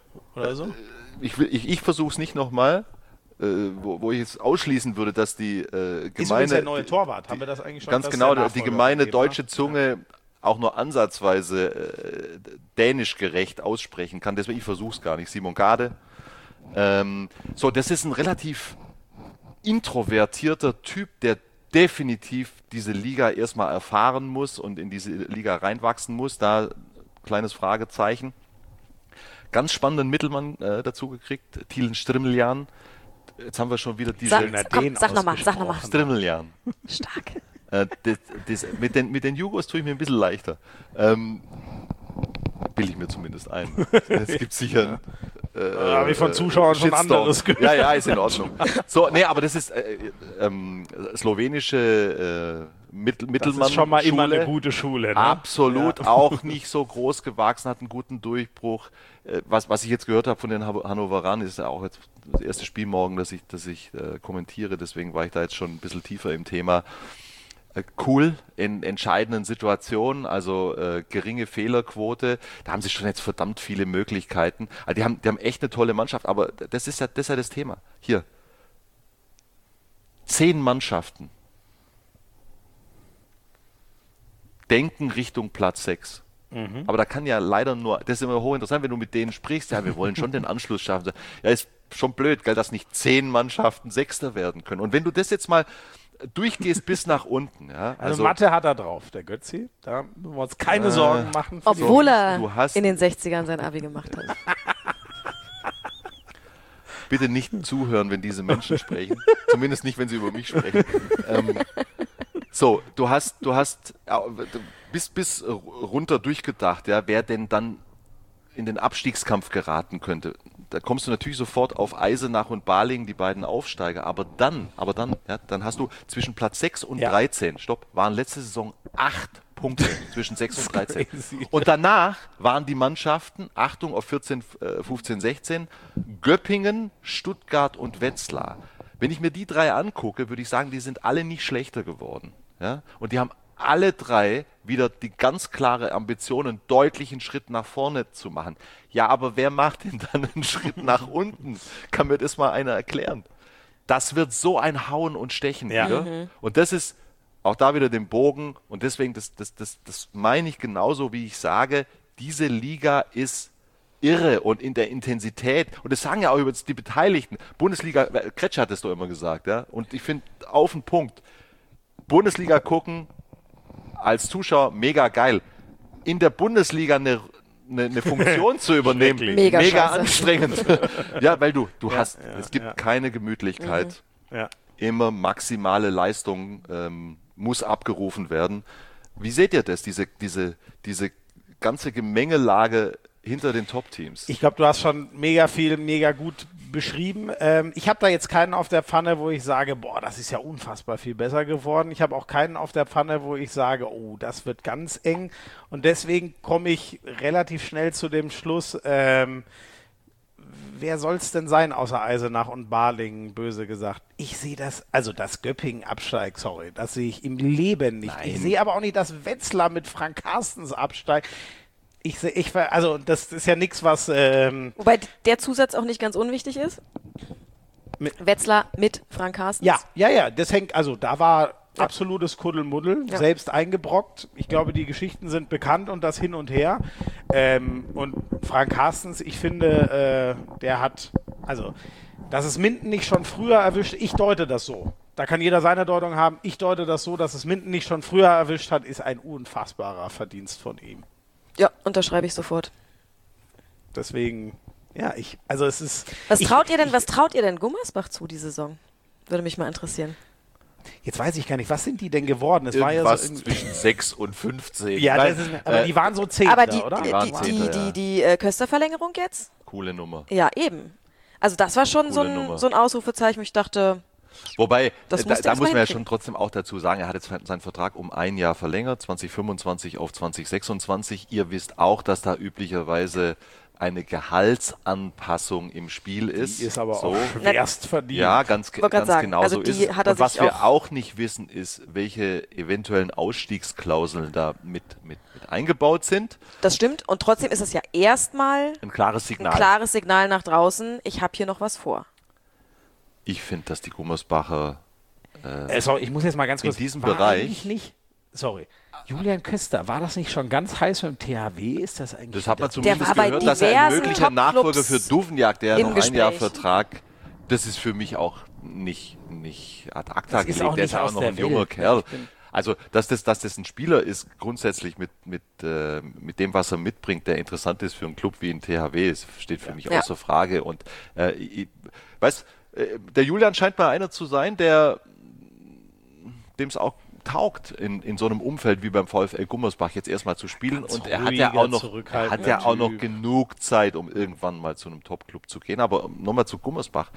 oder so? Ich versuche es nicht nochmal, wo ich es ausschließen würde, dass die Ist übrigens gemeine, der neue Torwart. Haben wir das eigentlich schon? ganz Das ist genau, der die Nachfolger gemeine von dem, deutsche ne? Zunge auch nur ansatzweise dänisch gerecht aussprechen kann. Deswegen, ich versuche es gar nicht. Simon Gade. So, das ist ein relativ introvertierter Typ, der definitiv diese Liga erstmal erfahren muss und in diese Liga reinwachsen muss. Da kleines Fragezeichen. Ganz spannenden Mittelmann dazu gekriegt, Thielen Strimmeljan. Jetzt haben wir schon wieder diese... Sag nochmal. Strimmeljan. Stark. Mit den Jugos tue ich mir ein bisschen leichter. Bilde ich mir zumindest ein. Es gibt sicher... Habe ich von Zuschauern schon Shitstorm. anderes gehört. Ja, ist in Ordnung. So, nee, aber das ist slowenische Mittelmann. Das ist schon mal immer eine gute Schule. Ne? Absolut, Ja. auch nicht so groß gewachsen, hat einen guten Durchbruch. Was ich jetzt gehört habe von den Hannoveranen, ist ja auch jetzt das erste Spiel morgen, das ich kommentiere, deswegen war ich da jetzt schon ein bisschen tiefer im Thema. Cool in entscheidenden Situationen, also geringe Fehlerquote, da haben sie schon jetzt verdammt viele Möglichkeiten. Also die haben echt eine tolle Mannschaft, aber das ist ja das Thema. Hier, 10 Mannschaften denken Richtung Platz 6. Aber da kann ja leider nur, das ist immer hochinteressant, wenn du mit denen sprichst, ja, wir wollen schon den Anschluss schaffen. Ja, ist schon blöd, gell, dass nicht 10 Mannschaften Sechster werden können. Und wenn du das jetzt mal durchgehst bis nach unten, ja. Also Mathe hat er drauf, der Götzi. Da müssen wir uns keine Sorgen machen. Obwohl er du hast- in den 60ern sein Abi gemacht hat. Bitte nicht zuhören, wenn diese Menschen sprechen. Zumindest nicht, wenn sie über mich sprechen. So, du hast bis runter durchgedacht, ja, wer denn dann in den Abstiegskampf geraten könnte. Da kommst du natürlich sofort auf Eisenach und Balingen, die beiden Aufsteiger. Aber dann, ja, dann hast du zwischen Platz 6 und 13, waren letzte Saison 8 Punkte zwischen 6 und 13. Crazy. Und danach waren die Mannschaften, Achtung, auf 14, 15, 16, Göppingen, Stuttgart und Wetzlar. Wenn ich mir die 3 angucke, würde ich sagen, die sind alle nicht schlechter geworden. Ja? Und die haben alle 3 wieder die ganz klare Ambition, einen deutlichen Schritt nach vorne zu machen. Ja, aber wer macht denn dann einen Schritt nach unten? Kann mir das mal einer erklären? Das wird so ein Hauen und Stechen Ja. wieder. Und das ist auch da wieder den Bogen. Und deswegen, das meine ich genauso, wie ich sage, diese Liga ist irre und in der Intensität. Und das sagen ja auch über die Beteiligten. Bundesliga, Kretsch hat es doch immer gesagt, ja. Und ich finde, auf den Punkt. Bundesliga gucken, als Zuschauer mega geil. In der Bundesliga eine Funktion zu übernehmen, Mega scheiße. anstrengend. Ja, weil es gibt keine Gemütlichkeit. Ja. Immer maximale Leistung muss abgerufen werden. Wie seht ihr das, diese ganze Gemengelage hinter den Top-Teams? Ich glaube, du hast schon mega gut beschrieben. Ich habe da jetzt keinen auf der Pfanne, wo ich sage, boah, das ist ja unfassbar viel besser geworden. Ich habe auch keinen auf der Pfanne, wo ich sage, oh, das wird ganz eng. Und deswegen komme ich relativ schnell zu dem Schluss, wer soll es denn sein, außer Eisenach und Balingen, böse gesagt. Ich sehe das, also das Göppingen absteigt, sorry, das sehe ich im Leben nicht. Nein. Ich sehe aber auch nicht, dass Wetzlar mit Frank Carstens absteigt. Also das ist ja nichts, was... Wobei der Zusatz auch nicht ganz unwichtig ist. Wetzlar mit Frank Carstens. Ja, das hängt, also da war absolutes Kuddelmuddel, Ja. selbst eingebrockt. Ich glaube, die Geschichten sind bekannt und das hin und her. Und Frank Carstens, ich finde, der hat, also, dass es Minden nicht schon früher erwischt, ich deute das so. Da kann jeder seine Deutung haben. Ich deute das so, dass es Minden nicht schon früher erwischt hat, ist ein unfassbarer Verdienst von ihm. Ja, unterschreibe ich sofort. Deswegen, ja, es ist... Was traut ihr denn Gummersbach zu, die Saison? Würde mich mal interessieren. Jetzt weiß ich gar nicht, was sind die denn geworden? Es war ja Irgendwas so zwischen 6 und 15. ja, Nein, das ist, aber die waren so 10, Aber oder? die Köster-Verlängerung jetzt? coole Nummer. Ja, eben. Also das war schon so Coole Nummer. ein Ausrufezeichen, wo ich dachte, Wobei, Das da musst du muss man ja hinkriegen. schon trotzdem auch dazu sagen, er hat jetzt seinen Vertrag um 1 Jahr verlängert, 2025 auf 2026. Ihr wisst auch, dass da üblicherweise eine Gehaltsanpassung im Spiel ist. Die ist aber so. auch schwerst verdient. Ja, ganz sagen, genau also so die ist es. hat er Und was sich wir auch nicht wissen, ist, welche eventuellen Ausstiegsklauseln da mit eingebaut sind. Das stimmt. Und trotzdem ist es ja erstmal Ein klares ein Signal. klares Signal nach draußen. Ich habe hier noch was vor. Ich finde, dass die Gummersbacher Sorry, ich muss jetzt mal ganz kurz. in diesem war Bereich- eigentlich nicht. Sorry. Julian Köster, war das nicht schon ganz heiß beim THW? Ist das eigentlich? Das hat man Der zumindest war bei gehört, dass er ein diversen möglicher Nachfolger Top-Clubs für Duvnjak, der im noch ein Jahr Gespräch. Vertrag, das ist für mich auch nicht ad acta Das ist gelegt. auch Der nicht ist ja auch aus noch der ein junger Welt. Kerl. Ich bin- Also, dass das ein Spieler ist, grundsätzlich mit dem, was er mitbringt, der interessant ist für einen Club wie ein THW, ist, steht für mich Ja. außer Frage. Und der Julian scheint mal einer zu sein, dem es auch taugt, in so einem Umfeld wie beim VfL Gummersbach jetzt erstmal zu spielen. Ganz Und er hat ja ruhiger, auch noch, zurückhaltender noch Typ. genug Zeit, um irgendwann mal zu einem Top-Club zu gehen. Aber nochmal zu Gummersbach.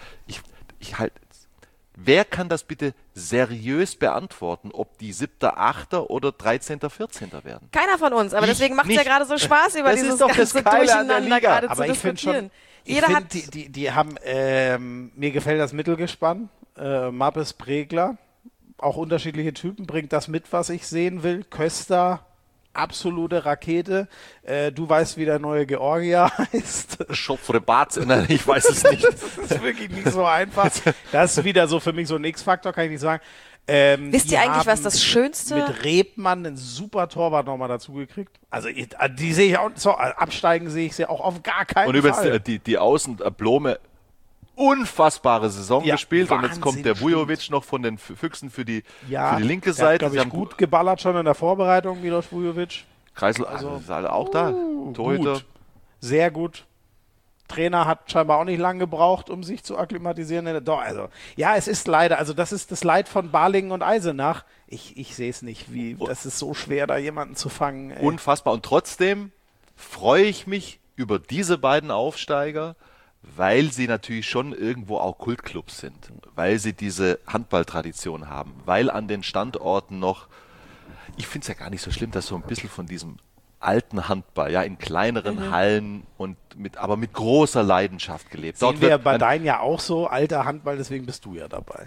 Wer kann das bitte seriös beantworten, ob die 7., 8. oder 13., 14. werden? Keiner von uns, aber Ich deswegen macht es ja nicht. gerade so Spaß, über Das ist dieses doch das ganze Geile an der Durcheinander Liga. gerade zu Aber ich finde diskutieren. schon, Jeder hat die haben, mir gefällt das Mittelgespann, Mappes, Pregler, auch unterschiedliche Typen, bringt das mit, was ich sehen will. Köster, absolute Rakete. Du weißt, wie der neue Georgier heißt. Schopfrebat, nein, ich weiß es nicht. Das ist wirklich nicht so einfach. Das ist wieder so für mich so ein X-Faktor, kann ich nicht sagen. Wisst Die ihr eigentlich, was haben das Schönste... mit Rebmann einen super Torwart nochmal dazu gekriegt. Also die sehe ich auch, absteigen sehe ich sie auch auf gar keinen Und übrigens Fall. die Außen, Blome, unfassbare Saison Ja, gespielt. Und jetzt kommt der Wahnsinn Vujovic noch von den Füchsen für die Ja, linke der Seite. hat, glaube Sie ich, haben gut geballert schon in der Vorbereitung, Milos Vujovic. Kreisel, also ist alle auch da. Torhüter. Gut. Sehr gut. Trainer hat scheinbar auch nicht lange gebraucht, um sich zu akklimatisieren. Doch, also, ja, es ist leider, also das ist das Leid von Balingen und Eisenach. Ich sehe es nicht, das ist so schwer, da jemanden zu fangen. Ey. Unfassbar. Und trotzdem freue ich mich über diese beiden Aufsteiger, weil sie natürlich schon irgendwo auch Kultclubs sind, weil sie diese Handballtradition haben, weil an den Standorten noch, ich finde es ja gar nicht so schlimm, dass so ein bisschen von diesem alten Handball, ja, in kleineren Hallen und aber mit großer Leidenschaft gelebt. Sehen wir bei deinen ja auch so, alter Handball, deswegen bist du ja dabei.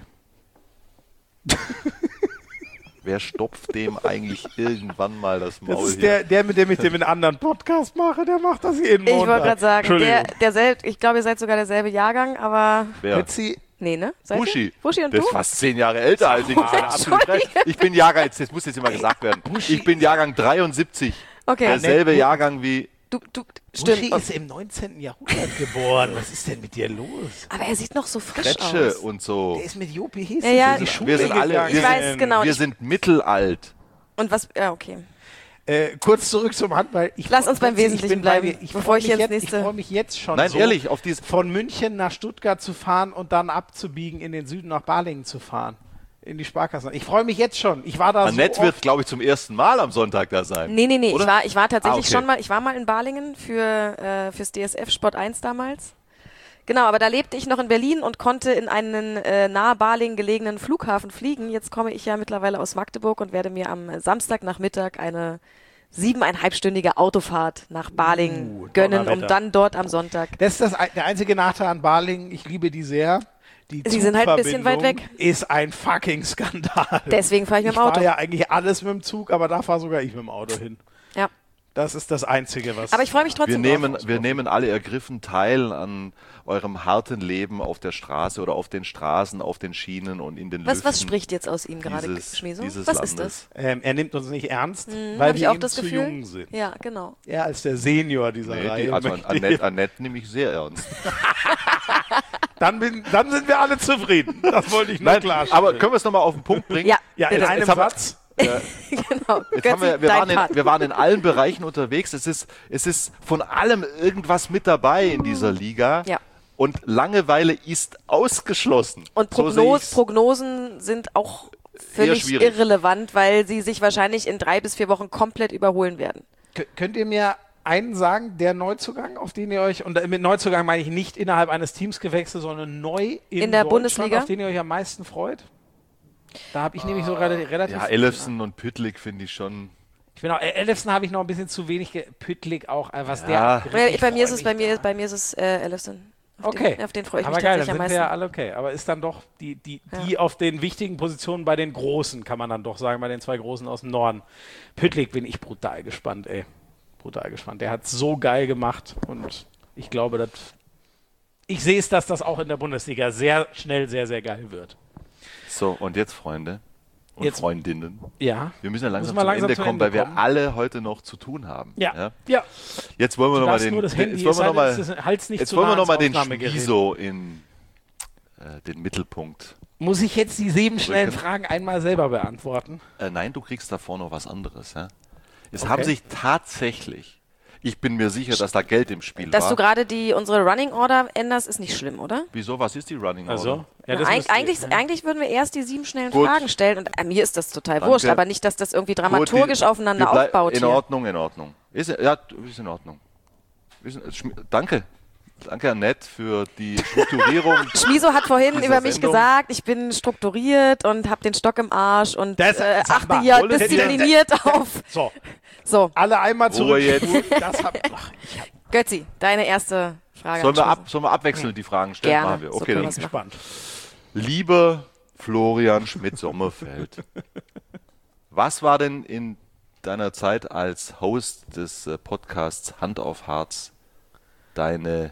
Wer stopft dem eigentlich irgendwann mal das Maul Das ist hier? der, mit dem ich den anderen Podcast mache, der macht das jeden Monat. Ich wollte gerade sagen, Entschuldigung. ich glaube, ihr seid sogar derselbe Jahrgang, aber... Wer? Betsy, Nee, ne? Seid ihr? Buschi. Buschi und Der du? ist fast 10 Jahre älter als ich. Das hat absolut recht. Ich bin Jahrgang, das muss jetzt immer gesagt werden. Ich bin Jahrgang 73. Okay. Derselbe Jahrgang wie. Du, Buschi stimmt. ist im 19. Jahrhundert geboren. Was ist denn mit dir los? Aber er sieht noch so frisch Kretsche aus. und so. Der ist mit Jopi Hess Ja, ja. in die Schule Wir sind alle, gegangen. Ich weiß genau. wir sind mittelalt. Und was... Ja, okay. Kurz zurück zum Handball. Lass uns beim Betsy, Wesentlichen bin bei bleiben, dir. bevor ich jetzt Ich nächste- freue mich jetzt schon Nein, so, ehrlich, auf dieses. von München nach Stuttgart zu fahren und dann abzubiegen, in den Süden nach Balingen zu fahren. In die Sparkasse. Ich freue mich jetzt schon. Ich war da Annette so wird, oft. glaube ich, zum ersten Mal am Sonntag da sein. Nee. Oder? Ich war tatsächlich okay. schon mal... Ich war mal in Balingen fürs DSF Sport 1 damals. Genau, aber da lebte ich noch in Berlin und konnte in einen nahe Balingen gelegenen Flughafen fliegen. Jetzt komme ich ja mittlerweile aus Magdeburg und werde mir am Samstagnachmittag eine 7,5-stündige Autofahrt nach Balingen gönnen, um Donnerwetter. dann dort am Sonntag... Das ist der einzige Nachteil an Balingen. Ich liebe die sehr. Die Sie sind halt ein bisschen weit Zugverbindung weg. Ist ein fucking Skandal. Deswegen fahre ich mit Ich dem Auto. fahre ja eigentlich alles mit dem Zug, aber da fahre sogar ich mit dem Auto hin. Ja. Das ist das Einzige, was... Aber ich freue mich Wir trotzdem nehmen alle ergriffen teil an eurem harten Leben auf der Straße oder auf den Straßen, auf den Schienen und in den Lüften. Was spricht jetzt aus ihm gerade, dieses- Schmieso? dieses Was ist Landes. das? Er nimmt uns nicht ernst, Hab weil ich wir auch ihm das zu Gefühl? jung sind. Ja, genau. Er als der Senior dieser Nee, Reihe. also möchte- Annette nehme ich sehr ernst. Dann sind wir alle zufrieden. Das wollte ich nur klarstellen. aber können wir es nochmal auf den Punkt bringen? Ja, ja, in bitte. einem Jetzt haben wir- Satz. Genau. Jetzt haben Götzi, wir dein Part. waren in allen Bereichen unterwegs. Es ist von allem irgendwas mit dabei in dieser Liga. Ja. Und Langeweile ist ausgeschlossen. Und So sehe ich's. Prognosen sind auch völlig schwierig. irrelevant, weil sie sich wahrscheinlich in 3 bis 4 Wochen komplett überholen werden. Könnt ihr mir einen sagen, der Neuzugang, auf den ihr euch, und mit Neuzugang meine ich nicht innerhalb eines Teams gewechselt, sondern neu In der Deutschland, Bundesliga? auf den ihr euch am meisten freut? Da habe ich nämlich so relativ Ja, Ellefsen und Püttlik finde ich schon. Ich bin auch, Ellefson habe ich noch ein bisschen zu wenig Püttlik auch, was Ja. der... Bei mir ist es Ellefson. Auf den freue ich aber mich geil, dann tatsächlich sind am wir meisten. ja alle okay. Aber ist dann doch die auf den wichtigen Positionen bei den Großen, kann man dann doch sagen, bei den 2 Großen aus dem Norden. Püttlik bin ich brutal gespannt, ey. Brutal gespannt. Der hat so geil gemacht und ich glaube, ich sehe es, dass das auch in der Bundesliga sehr schnell sehr, sehr geil wird. So, und jetzt, Freunde und Freundinnen. Ja. Wir müssen ja langsam zum Ende kommen, weil wir alle heute noch zu tun haben. Ja. Jetzt wollen wir nochmal den Schmiso in den Mittelpunkt. Muss ich jetzt die 7 schnellen Fragen einmal selber beantworten? Nein, du kriegst davor noch was anderes. Ja? Es haben sich tatsächlich, ich bin mir sicher, dass da Geld im Spiel war. Dass du gerade unsere Running Order änderst, ist nicht schlimm, oder? Wieso? Was ist die Running Order? Also? Ja, Eigentlich würden wir erst die 7 schnellen Gut. Fragen stellen und mir ist das total Danke. wurscht, aber nicht, dass das irgendwie dramaturgisch aufeinander aufbaut in hier. Ordnung. Ist in Ordnung. Danke, Annette, für die Strukturierung. Schmiso hat vorhin dieser über mich Sendung. gesagt, ich bin strukturiert und habe den Stock im Arsch und sag achte mal, hier Wolle, diszipliniert auf. So, alle einmal Wo wir zurück. jetzt- Götzi, deine erste Frage. Sollen wir abwechselnd die Fragen stellen? Gerne. Machen wir. So Okay, können dann wir's machen. Gespannt. Lieber Florian Schmidt-Sommerfeld, was war denn in deiner Zeit als Host des Podcasts Hand auf Harz deine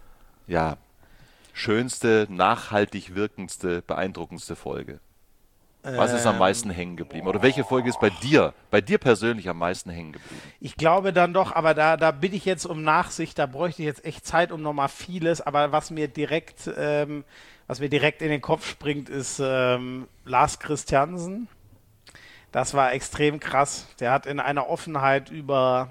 schönste, nachhaltig wirkendste, beeindruckendste Folge? Was ist am meisten hängen geblieben? Oder welche Folge ist bei dir persönlich am meisten hängen geblieben? Ich glaube dann doch, aber da bitte ich jetzt um Nachsicht, da bräuchte ich jetzt echt Zeit um nochmal vieles, aber was mir direkt in den Kopf springt, ist Lars Christiansen. Das war extrem krass. Der hat in einer Offenheit über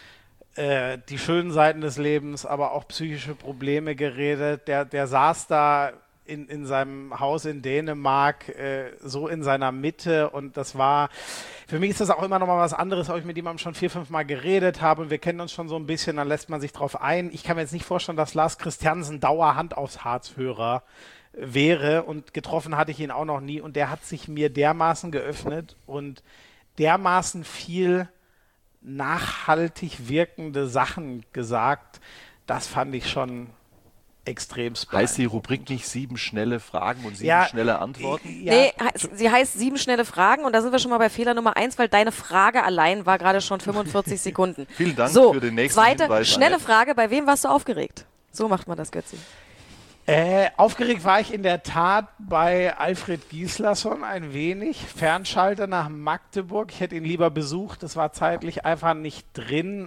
die schönen Seiten des Lebens, aber auch psychische Probleme geredet. Der saß da in seinem Haus in Dänemark, so in seiner Mitte, und das war, für mich ist das auch immer noch mal was anderes, ob ich mit jemandem schon 4-5 Mal geredet habe und wir kennen uns schon so ein bisschen, dann lässt man sich drauf ein. Ich kann mir jetzt nicht vorstellen, dass Lars Christiansen Dauerhand aufs Harz-Hörer wäre, und getroffen hatte ich ihn auch noch nie, und der hat sich mir dermaßen geöffnet und dermaßen viel nachhaltig wirkende Sachen gesagt, das fand ich schon extrem Heißt die Rubrik nicht 7 schnelle Fragen und 7 schnelle Antworten? Nee, sie heißt 7 schnelle Fragen, und da sind wir schon mal bei Fehler Nummer 1, weil deine Frage allein war gerade schon 45 Sekunden. Vielen Dank so, für den nächsten zweite Hinweis, schnelle Annette. Frage, bei wem warst du aufgeregt? So macht man das, Götzi. Aufgeregt war ich in der Tat bei Alfred Gislason ein wenig. Fernschalter nach Magdeburg. Ich hätte ihn lieber besucht. Das war zeitlich einfach nicht drin.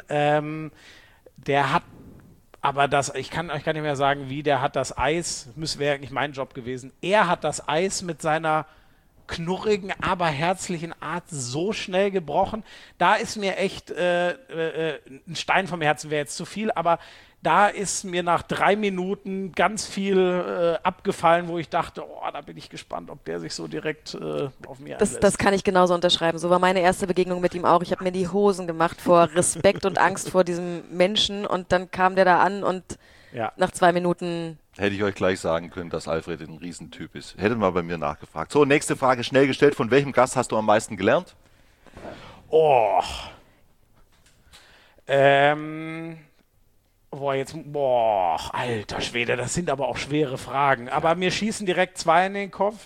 Der hat aber ich kann euch gar nicht mehr sagen, wie, der hat das Eis, wäre eigentlich mein Job gewesen. Er hat das Eis mit seiner knurrigen, aber herzlichen Art so schnell gebrochen. Da ist mir echt ein Stein vom Herzen, wäre jetzt zu viel, aber da ist mir nach 3 Minuten ganz viel abgefallen, wo ich dachte, da bin ich gespannt, ob der sich so direkt auf mir einlässt. Das kann ich genauso unterschreiben. So war meine erste Begegnung mit ihm auch. Ich habe mir die Hosen gemacht vor Respekt und Angst vor diesem Menschen, und dann kam der da an und nach 2 Minuten... Hätte ich euch gleich sagen können, dass Alfred ein Riesentyp ist. Hättet mal bei mir nachgefragt. So, nächste Frage, schnell gestellt. Von welchem Gast hast du am meisten gelernt? Alter Schwede, das sind aber auch schwere Fragen. Aber mir schießen direkt 2 in den Kopf.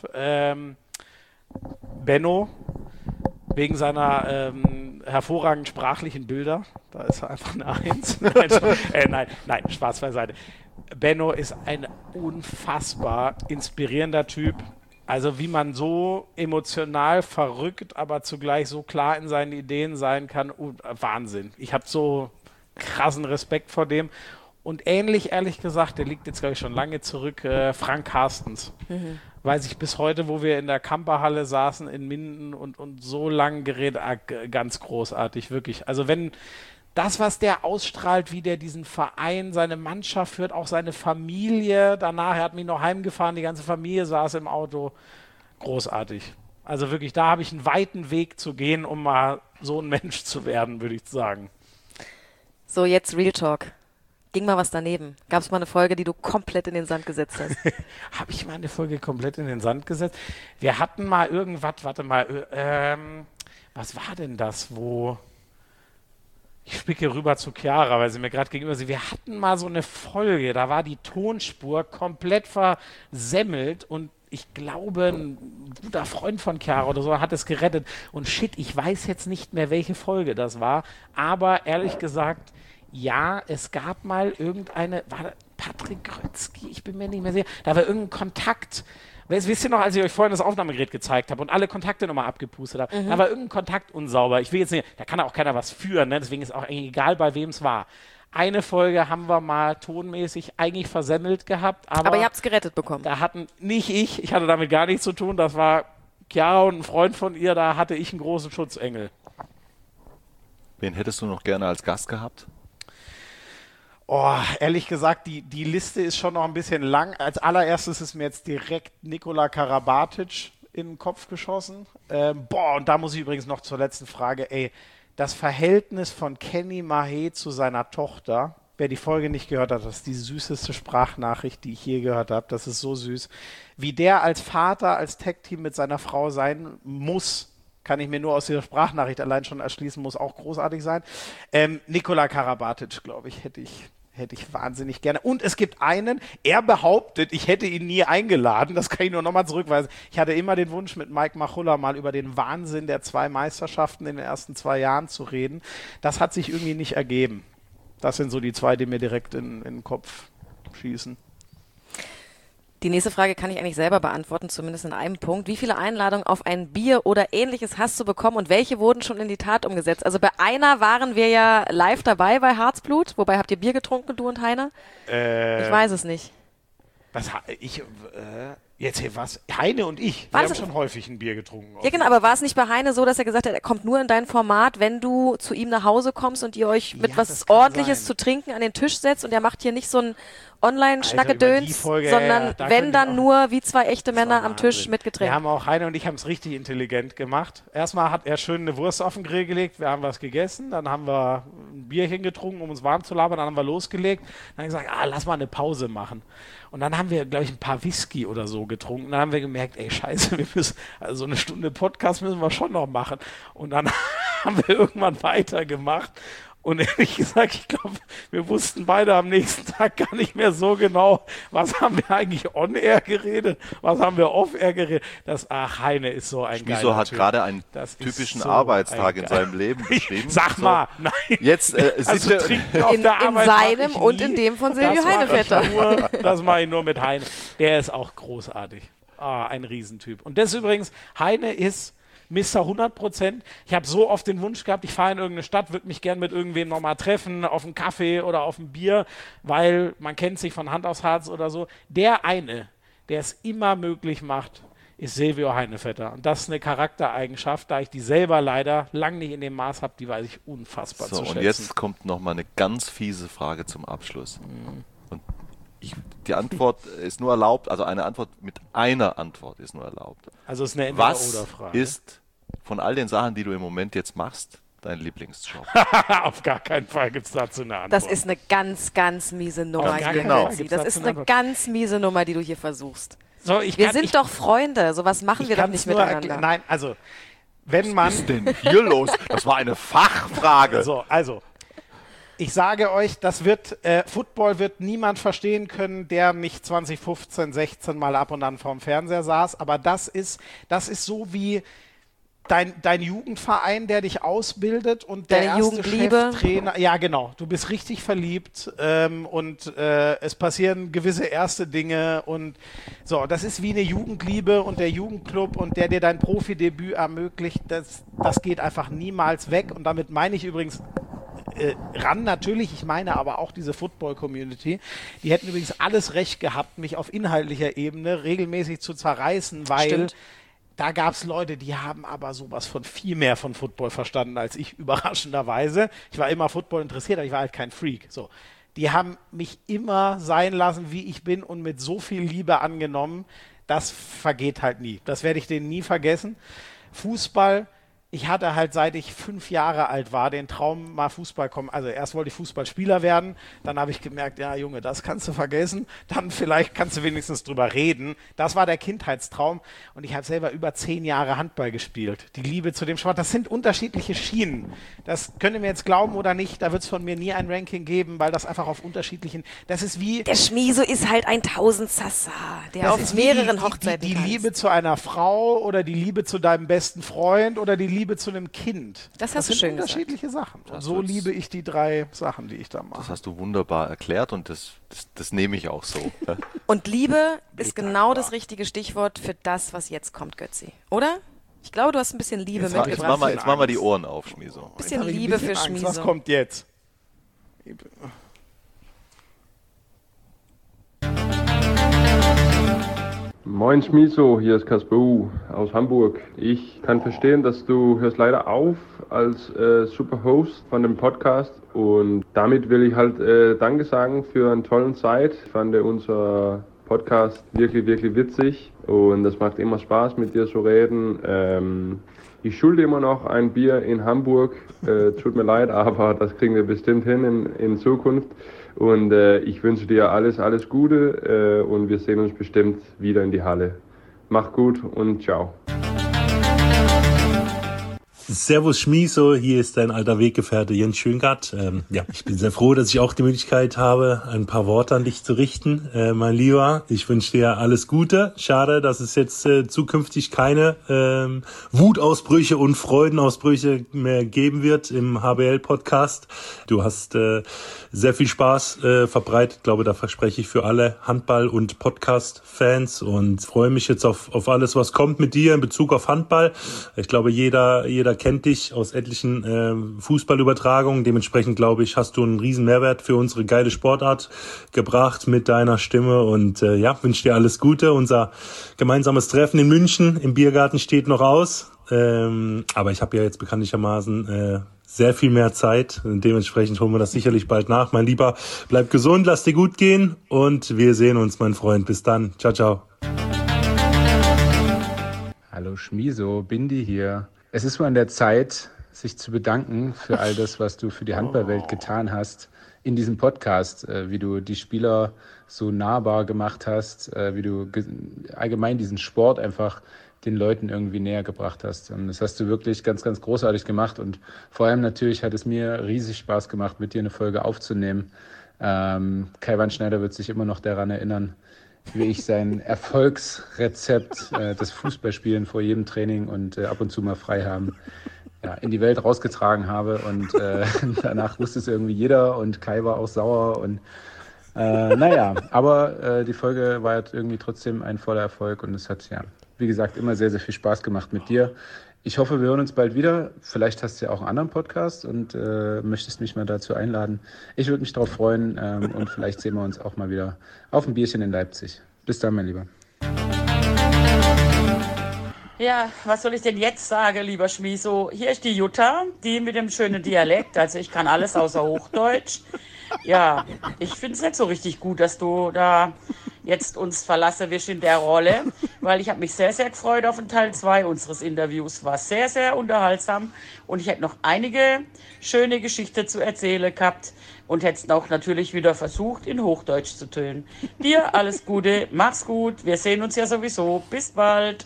Benno, wegen seiner hervorragenden sprachlichen Bilder. Da ist er einfach eine 1. Nein, Spaß beiseite. Benno ist ein unfassbar inspirierender Typ. Also wie man so emotional verrückt, aber zugleich so klar in seinen Ideen sein kann. Wahnsinn. Ich habe so krassen Respekt vor dem. Und ähnlich, ehrlich gesagt, der liegt jetzt, glaube ich, schon lange zurück, Frank Carstens. Weiß ich bis heute, wo wir in der Kamperhalle saßen in Minden und so lang geredet, ganz großartig, wirklich. Also wenn das, was der ausstrahlt, wie der diesen Verein, seine Mannschaft führt, auch seine Familie, danach, er hat mich noch heimgefahren, die ganze Familie saß im Auto, großartig. Also wirklich, da habe ich einen weiten Weg zu gehen, um mal so ein Mensch zu werden, würde ich sagen. So, jetzt Real Talk. Ging mal was daneben? Gab es mal eine Folge, die du komplett in den Sand gesetzt hast? Habe ich mal eine Folge komplett in den Sand gesetzt? Wir hatten mal irgendwas, was war denn das, wo Ich spicke rüber zu Chiara, weil sie mir gerade gegenüber sieht. Wir hatten mal so eine Folge, da war die Tonspur komplett versemmelt und ich glaube, ein guter Freund von Chiara oder so hat es gerettet. Und shit, ich weiß jetzt nicht mehr, welche Folge das war, aber ehrlich gesagt, ja, es gab mal irgendeine, war das Patrick Grötzky, ich bin mir nicht mehr sicher, da war irgendein Kontakt. Wisst ihr noch, als ich euch vorhin das Aufnahmegerät gezeigt habe und alle Kontakte nochmal abgepustet habe, da war irgendein Kontakt unsauber. Ich will jetzt nicht, da kann auch keiner was führen, ne? Deswegen ist auch eigentlich egal, bei wem es war. Eine Folge haben wir mal tonmäßig eigentlich versemmelt gehabt, aber ihr habt es gerettet bekommen. da hatten, nicht ich hatte damit gar nichts zu tun, das war Chiara und ein Freund von ihr, da hatte ich einen großen Schutzengel. Wen hättest du noch gerne als Gast gehabt? Oh, ehrlich gesagt, die Liste ist schon noch ein bisschen lang. Als allererstes ist mir jetzt direkt Nikola Karabatic in den Kopf geschossen. Und da muss ich übrigens noch zur letzten Frage, das Verhältnis von Kenny Mahé zu seiner Tochter, wer die Folge nicht gehört hat, das ist die süßeste Sprachnachricht, die ich je gehört habe, das ist so süß. Wie der als Vater, als Tag-Team mit seiner Frau sein muss, kann ich mir nur aus dieser Sprachnachricht allein schon erschließen, muss auch großartig sein. Nikola Karabatic, glaube ich, hätte ich wahnsinnig gerne. Und es gibt einen, er behauptet, ich hätte ihn nie eingeladen, das kann ich nur nochmal zurückweisen. Ich hatte immer den Wunsch, mit Mike Machulla mal über den Wahnsinn der 2 Meisterschaften in den ersten 2 Jahren zu reden. Das hat sich irgendwie nicht ergeben. Das sind so die 2, die mir direkt in den Kopf schießen. Die nächste Frage kann ich eigentlich selber beantworten, zumindest in einem Punkt. Wie viele Einladungen auf ein Bier oder Ähnliches hast du bekommen und welche wurden schon in die Tat umgesetzt? Also bei einer waren wir ja live dabei bei Harzblut. Wobei, habt ihr Bier getrunken, du und Heiner? Ich weiß es nicht. Jetzt hier was? Heine und ich, wir haben schon häufig ein Bier getrunken. Ja genau, aber war es nicht bei Heine so, dass er gesagt hat, er kommt nur in dein Format, wenn du zu ihm nach Hause kommst und ihr euch mit was Ordentliches zu trinken an den Tisch setzt und er macht hier nicht so ein Online-Schnackgedöns, sondern wenn dann nur wie 2 echte Männer am Tisch mit Getränken. Wir haben auch, Heine und ich haben es richtig intelligent gemacht. Erstmal hat er schön eine Wurst auf den Grill gelegt, wir haben was gegessen, dann haben wir ein Bierchen getrunken, um uns warm zu labern, dann haben wir losgelegt, dann haben wir gesagt, lass mal eine Pause machen. Und dann haben wir, glaube ich, ein paar Whisky oder so getrunken. Dann haben wir gemerkt, scheiße, wir müssen, also eine Stunde Podcast müssen wir schon noch machen. Und dann haben wir irgendwann weitergemacht. Und ehrlich gesagt, ich glaube, wir wussten beide am nächsten Tag gar nicht mehr so genau, was haben wir eigentlich on-air geredet, was haben wir off-air geredet. Heine ist so ein Schmiso hat gerade einen typischen Arbeitstag in seinem Leben beschrieben. Sag mal, nein. Jetzt trinken auf der Arbeit in seinem und in dem von Silvio Heinevetter. Das mache ich nur mit Heine. Der ist auch großartig. Ein Riesentyp. Und das übrigens, Heine ist Mr. 100%. Ich habe so oft den Wunsch gehabt, ich fahre in irgendeine Stadt, würde mich gern mit irgendwem nochmal treffen, auf einen Kaffee oder auf ein Bier, weil man kennt sich von Hand aufs Harz oder so. Der eine, der es immer möglich macht, ist Silvio Heinevetter. Und das ist eine Charaktereigenschaft, da ich die selber leider lang nicht in dem Maß habe, die weiß ich unfassbar zu schätzen. Und jetzt kommt nochmal eine ganz fiese Frage zum Abschluss. Und die Antwort ist nur erlaubt, also eine Antwort mit einer Antwort ist nur erlaubt. Also es ist eine Was Entweder-oder-Frage. ist von all den Sachen, die du im Moment jetzt machst, dein Lieblingsjob? Auf gar keinen Fall gibt es dazu eine Antwort. Das ist eine ganz, ganz miese Nummer. Das ist eine ganz miese Nummer, die du hier versuchst. So, wir sind doch Freunde, sowas machen wir doch nicht miteinander. Nein, also, wenn man... Was ist denn hier los? Das war eine Fachfrage. Also, ich sage euch, Football wird niemand verstehen können, der nicht 2015, 16 mal ab und an vorm Fernseher saß, aber das ist so wie dein Jugendverein, der dich ausbildet und der erste Cheftrainer. Ja, genau. Du bist richtig verliebt und es passieren gewisse erste Dinge und so. Das ist wie eine Jugendliebe und der Jugendclub und der dir dein Profidebüt ermöglicht. Das geht einfach niemals weg und damit meine ich übrigens natürlich, ich meine aber auch diese Football-Community, die hätten übrigens alles recht gehabt, mich auf inhaltlicher Ebene regelmäßig zu zerreißen, weil da gab es Leute, die haben aber sowas von viel mehr von Football verstanden als ich, überraschenderweise. Ich war immer Football interessiert, aber ich war halt kein Freak. So. Die haben mich immer sein lassen, wie ich bin und mit so viel Liebe angenommen, das vergeht halt nie. Das werde ich denen nie vergessen. Fußball ich hatte halt, seit ich 5 Jahre alt war, den Traum, mal Fußball kommen. Also erst wollte ich Fußballspieler werden, dann habe ich gemerkt, ja Junge, das kannst du vergessen. Dann vielleicht kannst du wenigstens drüber reden. Das war der Kindheitstraum und ich habe selber über 10 Jahre Handball gespielt. Die Liebe zu dem Sport, das sind unterschiedliche Schienen. Das könnt ihr mir jetzt glauben oder nicht, da wird es von mir nie ein Ranking geben, weil das einfach auf unterschiedlichen, das ist wie... Der Schmieso ist halt ein Tausendsassa, der auf mehreren Hochzeiten die tanzt. Liebe zu einer Frau oder die Liebe zu deinem besten Freund oder die Liebe zu einem Kind. Das hast du sind schön unterschiedliche Sachen. Und Das so wird's- liebe ich die 3 Sachen, die ich da Das mache. hast du wunderbar erklärt und das nehme ich auch so. Ja. Und Liebe ist genau dankbar. das richtige Stichwort für das, was jetzt kommt, Götzi. Oder? Ich glaube, du hast ein bisschen Liebe Jetzt mitgebracht. mach- Jetzt machen wir die Ohren auf, Schmieso. Bisschen Jetzt hab ich ein Liebe bisschen für Angst. Schmieso. Was kommt jetzt? Moin Schmiso, hier ist Kasper U aus Hamburg. Ich kann verstehen, dass du hörst leider auf als Superhost von dem Podcast und damit will ich halt Danke sagen für eine tolle Zeit. Ich fand unser Podcast wirklich, wirklich witzig und das macht immer Spaß mit dir zu reden. Ich schulde immer noch ein Bier in Hamburg, tut mir leid, aber das kriegen wir bestimmt hin in Zukunft. Und ich wünsche dir alles Gute und wir sehen uns bestimmt wieder in die Halle. Mach gut und ciao. Servus Schmieso, hier ist dein alter Weggefährte Jens Schöngart. Ich bin sehr froh, dass ich auch die Möglichkeit habe, ein paar Worte an dich zu richten. Mein Lieber, ich wünsche dir alles Gute. Schade, dass es jetzt zukünftig keine Wutausbrüche und Freudenausbrüche mehr geben wird im HBL-Podcast. Du hast sehr viel Spaß verbreitet. Ich glaube, da verspreche ich für alle Handball- und Podcast-Fans und freue mich jetzt auf alles, was kommt mit dir in Bezug auf Handball. Ich glaube, jeder kennt dich aus etlichen Fußballübertragungen. Dementsprechend, glaube ich, hast du einen riesen Mehrwert für unsere geile Sportart gebracht mit deiner Stimme und wünsche dir alles Gute. Unser gemeinsames Treffen in München im Biergarten steht noch aus. Aber ich habe ja jetzt bekanntlichermaßen sehr viel mehr Zeit. Und dementsprechend holen wir das sicherlich bald nach. Mein Lieber, bleib gesund, lass dir gut gehen und wir sehen uns, mein Freund. Bis dann. Ciao, ciao. Hallo Schmieso, Bindi hier. Es ist mal an der Zeit, sich zu bedanken für all das, was du für die Handballwelt getan hast in diesem Podcast, wie du die Spieler so nahbar gemacht hast, wie du allgemein diesen Sport einfach den Leuten irgendwie näher gebracht hast. Und das hast du wirklich ganz, ganz großartig gemacht und vor allem natürlich hat es mir riesig Spaß gemacht, mit dir eine Folge aufzunehmen. Kai Wandschneider wird sich immer noch daran erinnern, wie ich sein Erfolgsrezept, das Fußballspielen vor jedem Training und ab und zu mal frei haben, in die Welt rausgetragen habe. Und danach wusste es irgendwie jeder und Kai war auch sauer. Und aber die Folge war halt irgendwie trotzdem ein voller Erfolg und es hat, wie gesagt, immer sehr, sehr viel Spaß gemacht mit dir. Ich hoffe, wir hören uns bald wieder. Vielleicht hast du ja auch einen anderen Podcast und möchtest mich mal dazu einladen. Ich würde mich darauf freuen und vielleicht sehen wir uns auch mal wieder auf ein Bierchen in Leipzig. Bis dann, mein Lieber. Ja, was soll ich denn jetzt sagen, lieber Schmieso? Hier ist die Jutta, die mit dem schönen Dialekt. Also ich kann alles außer Hochdeutsch. Ja, ich finde es nicht so richtig gut, dass du da jetzt uns verlassen wirst in der Rolle, weil ich habe mich sehr, sehr gefreut auf den Teil 2 unseres Interviews. War sehr, sehr unterhaltsam und ich hätte noch einige schöne Geschichten zu erzählen gehabt und hätte es auch natürlich wieder versucht, in Hochdeutsch zu tönen. Dir alles Gute, mach's gut, wir sehen uns ja sowieso. Bis bald.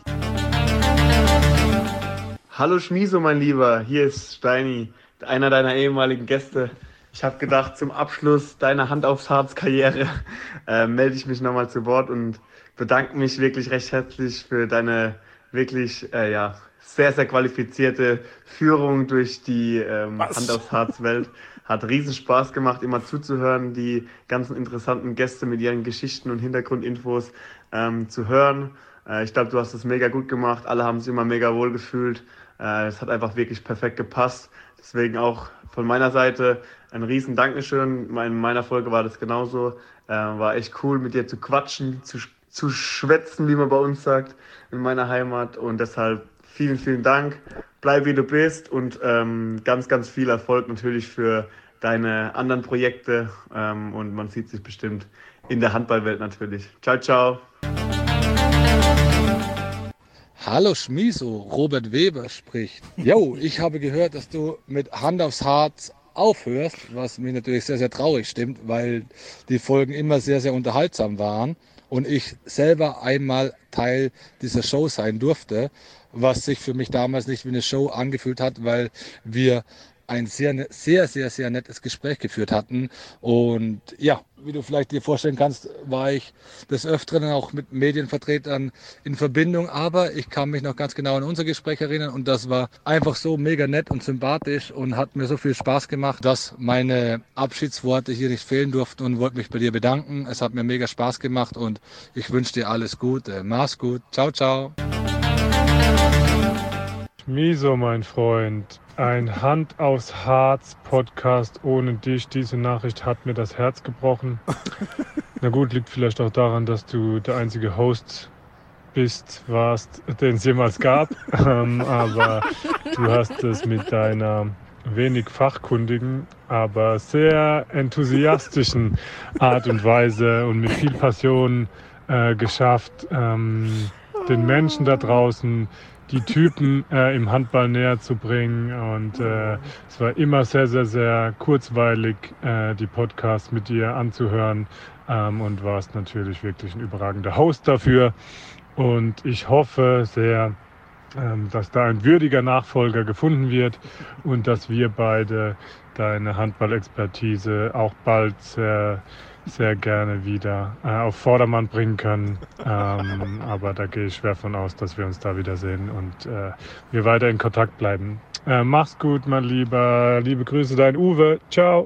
Hallo Schmieso, mein Lieber, hier ist Steini, einer deiner ehemaligen Gäste. Ich habe gedacht, zum Abschluss deiner Hand aufs Harz-Karriere melde ich mich nochmal zu Wort und bedanke mich wirklich recht herzlich für deine wirklich sehr, sehr qualifizierte Führung durch die Hand aufs Harz-Welt. Hat riesen Spaß gemacht, immer zuzuhören, die ganzen interessanten Gäste mit ihren Geschichten und Hintergrundinfos zu hören. Ich glaube, du hast es mega gut gemacht, alle haben sich immer mega wohl gefühlt. Es hat einfach wirklich perfekt gepasst. Deswegen auch von meiner Seite ein riesen Dankeschön. In meiner Folge war das genauso. War echt cool, mit dir zu quatschen, zu schwätzen, wie man bei uns sagt, in meiner Heimat. Und deshalb vielen, vielen Dank. Bleib wie du bist und ganz, ganz viel Erfolg natürlich für deine anderen Projekte. Und man sieht sich bestimmt in der Handballwelt natürlich. Ciao, ciao. Hallo Schmiso, Robert Weber spricht. Jo, ich habe gehört, dass du mit Hand aufs Harz aufhörst, was mich natürlich sehr, sehr traurig stimmt, weil die Folgen immer sehr, sehr unterhaltsam waren und ich selber einmal Teil dieser Show sein durfte, was sich für mich damals nicht wie eine Show angefühlt hat, weil wir ein sehr, sehr nettes Gespräch geführt hatten. Und ja, wie du vielleicht dir vorstellen kannst, war ich des Öfteren auch mit Medienvertretern in Verbindung. Aber ich kann mich noch ganz genau an unser Gespräch erinnern. Und das war einfach so mega nett und sympathisch und hat mir so viel Spaß gemacht, dass meine Abschiedsworte hier nicht fehlen durften und wollte mich bei dir bedanken. Es hat mir mega Spaß gemacht und ich wünsche dir alles Gute. Mach's gut. Ciao, ciao. Schmiso, mein Freund, ein Hand aufs Harz Podcast ohne dich. Diese Nachricht hat mir das Herz gebrochen. Na gut, liegt vielleicht auch daran, dass du der einzige Host warst, den es jemals gab. Aber du hast es mit deiner wenig fachkundigen, aber sehr enthusiastischen Art und Weise und mit viel Passion geschafft, den Menschen da draußen die Typen im Handball näher zu bringen. Und es war immer sehr, sehr, sehr kurzweilig, die Podcasts mit dir anzuhören, und warst natürlich wirklich ein überragender Host dafür. Und ich hoffe sehr, dass da ein würdiger Nachfolger gefunden wird und dass wir beide deine Handballexpertise auch bald sehr, sehr gerne wieder auf Vordermann bringen können. Aber da gehe ich schwer von aus, dass wir uns da wiedersehen und wir weiter in Kontakt bleiben. Mach's gut, mein Lieber. Liebe Grüße, dein Uwe. Ciao.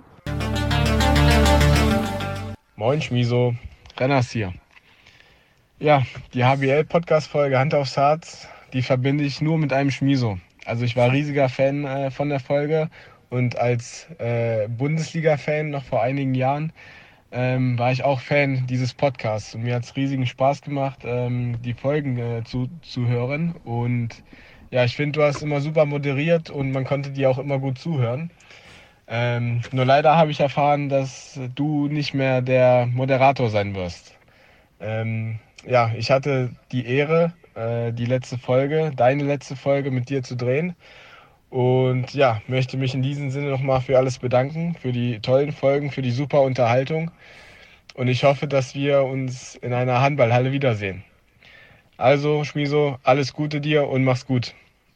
Moin Schmiso, Renners hier. Ja, die HBL-Podcast-Folge Hand aufs Harz, die verbinde ich nur mit einem Schmiso. Also ich war riesiger Fan von der Folge und als Bundesliga-Fan noch vor einigen Jahren war ich auch Fan dieses Podcasts. Und mir hat es riesigen Spaß gemacht, die Folgen zu hören. Und ja, ich finde, du hast immer super moderiert und man konnte dir auch immer gut zuhören. Nur leider habe ich erfahren, dass du nicht mehr der Moderator sein wirst. Ja, ich hatte die Ehre, deine letzte Folge mit dir zu drehen. Und ja, möchte mich in diesem Sinne nochmal für alles bedanken, für die tollen Folgen, für die super Unterhaltung. Und ich hoffe, dass wir uns in einer Handballhalle wiedersehen. Also, Schmiso, alles Gute dir und mach's gut.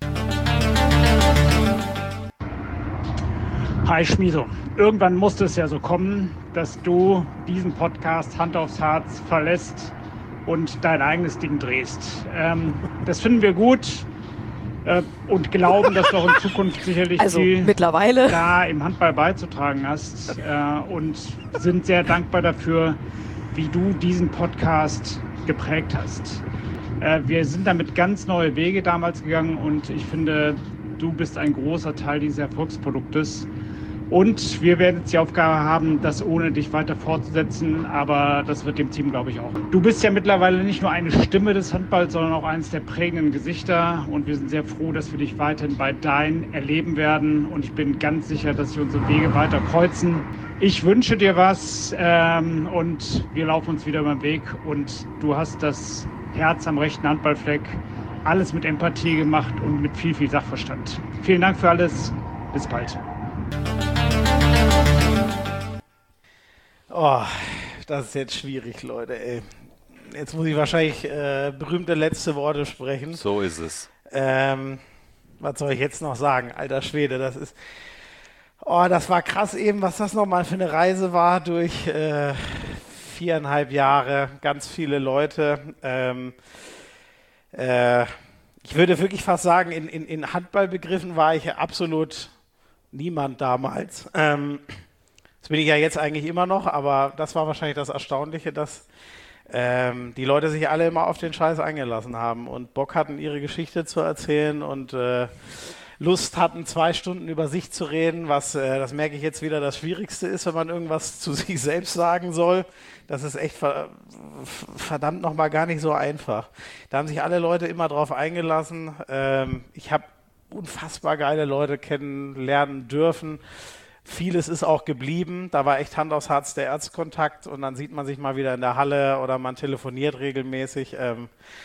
Hi Schmiso, irgendwann musste es ja so kommen, dass du diesen Podcast Hand aufs Harz verlässt und dein eigenes Ding drehst. Das finden wir gut. Und glauben, dass du auch in Zukunft sicherlich viel mittlerweile da im Handball beizutragen hast, und sind sehr dankbar dafür, wie du diesen Podcast geprägt hast. Wir sind damit ganz neue Wege damals gegangen und ich finde, du bist ein großer Teil dieses Erfolgsproduktes. Und wir werden jetzt die Aufgabe haben, das ohne dich weiter fortzusetzen, aber das wird dem Team, glaube ich, auch. Du bist ja mittlerweile nicht nur eine Stimme des Handballs, sondern auch eines der prägenden Gesichter und wir sind sehr froh, dass wir dich weiterhin bei Dein erleben werden und ich bin ganz sicher, dass sich unsere Wege weiter kreuzen. Ich wünsche dir was und wir laufen uns wieder über den Weg und du hast das Herz am rechten Handballfleck, alles mit Empathie gemacht und mit viel, viel Sachverstand. Vielen Dank für alles, bis bald. Oh, das ist jetzt schwierig, Leute, ey. Jetzt muss ich wahrscheinlich berühmte letzte Worte sprechen. So ist es. Was soll ich jetzt noch sagen? Alter Schwede, das ist... Oh, das war krass eben, was das nochmal für eine Reise war durch 4,5 Jahre, ganz viele Leute. Ich würde wirklich fast sagen, in Handballbegriffen war ich absolut niemand damals. Das bin ich ja jetzt eigentlich immer noch, aber das war wahrscheinlich das Erstaunliche, dass die Leute sich alle immer auf den Scheiß eingelassen haben und Bock hatten, ihre Geschichte zu erzählen und Lust hatten, 2 Stunden über sich zu reden, was, das merke ich jetzt wieder, das Schwierigste ist, wenn man irgendwas zu sich selbst sagen soll. Das ist echt verdammt nochmal gar nicht so einfach. Da haben sich alle Leute immer drauf eingelassen. Ich habe unfassbar geile Leute kennenlernen dürfen. Vieles ist auch geblieben. Da war echt Hand aufs Harz der Erstkontakt und dann sieht man sich mal wieder in der Halle oder man telefoniert regelmäßig.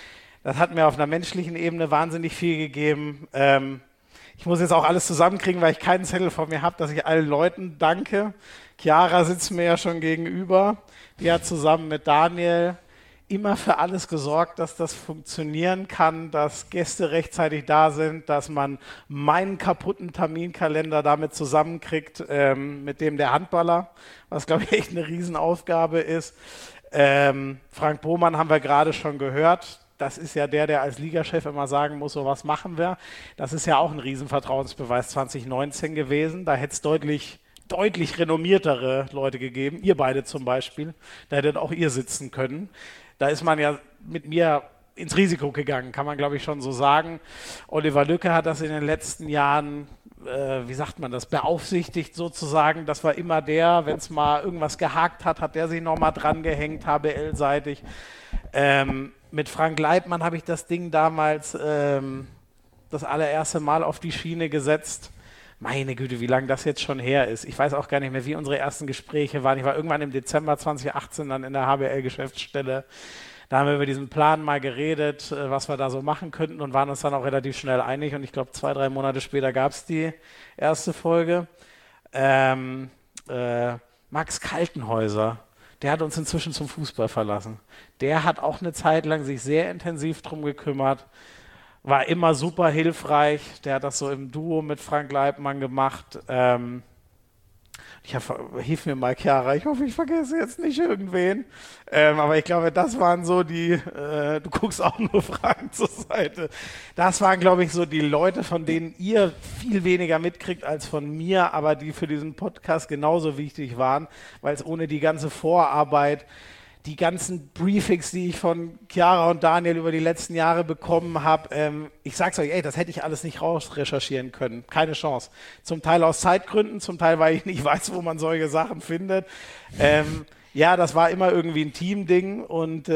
Das hat mir auf einer menschlichen Ebene wahnsinnig viel gegeben. Ich muss jetzt auch alles zusammenkriegen, weil ich keinen Zettel vor mir habe, dass ich allen Leuten danke. Chiara sitzt mir ja schon gegenüber. Die hat zusammen mit Daniel immer für alles gesorgt, dass das funktionieren kann, dass Gäste rechtzeitig da sind, dass man meinen kaputten Terminkalender damit zusammenkriegt, mit dem der Handballer, was, glaube ich, echt eine Riesenaufgabe ist. Frank Bohmann haben wir gerade schon gehört. Das ist ja der als Ligachef immer sagen muss, so was machen wir. Das ist ja auch ein Riesenvertrauensbeweis 2019 gewesen. Da hätte es deutlich renommiertere Leute gegeben. Ihr beide zum Beispiel. Da hättet auch ihr sitzen können. Da ist man ja mit mir ins Risiko gegangen, kann man, glaube ich, schon so sagen. Oliver Lücke hat das in den letzten Jahren, wie sagt man das, beaufsichtigt sozusagen. Das war immer der, wenn es mal irgendwas gehakt hat, hat der sich nochmal dran gehängt, HBL-seitig. Mit Frank Leibmann habe ich das Ding damals das allererste Mal auf die Schiene gesetzt. Meine Güte, wie lange das jetzt schon her ist. Ich weiß auch gar nicht mehr, wie unsere ersten Gespräche waren. Ich war irgendwann im Dezember 2018 dann in der HBL-Geschäftsstelle. Da haben wir über diesen Plan mal geredet, was wir da so machen könnten und waren uns dann auch relativ schnell einig. Und ich glaube, 2-3 Monate später gab es die erste Folge. Max Kaltenhäuser, der hat uns inzwischen zum Fußball verlassen. Der hat auch eine Zeit lang sich sehr intensiv drum gekümmert. War immer super hilfreich. Der hat das so im Duo mit Frank Leibmann gemacht. Hilf mir mal, Chiara. Ich hoffe, ich vergesse jetzt nicht irgendwen. Aber ich glaube, das waren so die, du guckst auch nur Fragen zur Seite. Das waren, glaube ich, so die Leute, von denen ihr viel weniger mitkriegt als von mir, aber die für diesen Podcast genauso wichtig waren, weil es ohne die ganze Vorarbeit, die ganzen Briefings, die ich von Chiara und Daniel über die letzten Jahre bekommen habe, ich sag's euch, das hätte ich alles nicht rausrecherchieren können. Keine Chance. Zum Teil aus Zeitgründen, zum Teil, weil ich nicht weiß, wo man solche Sachen findet. Ja, das war immer irgendwie ein Teamding und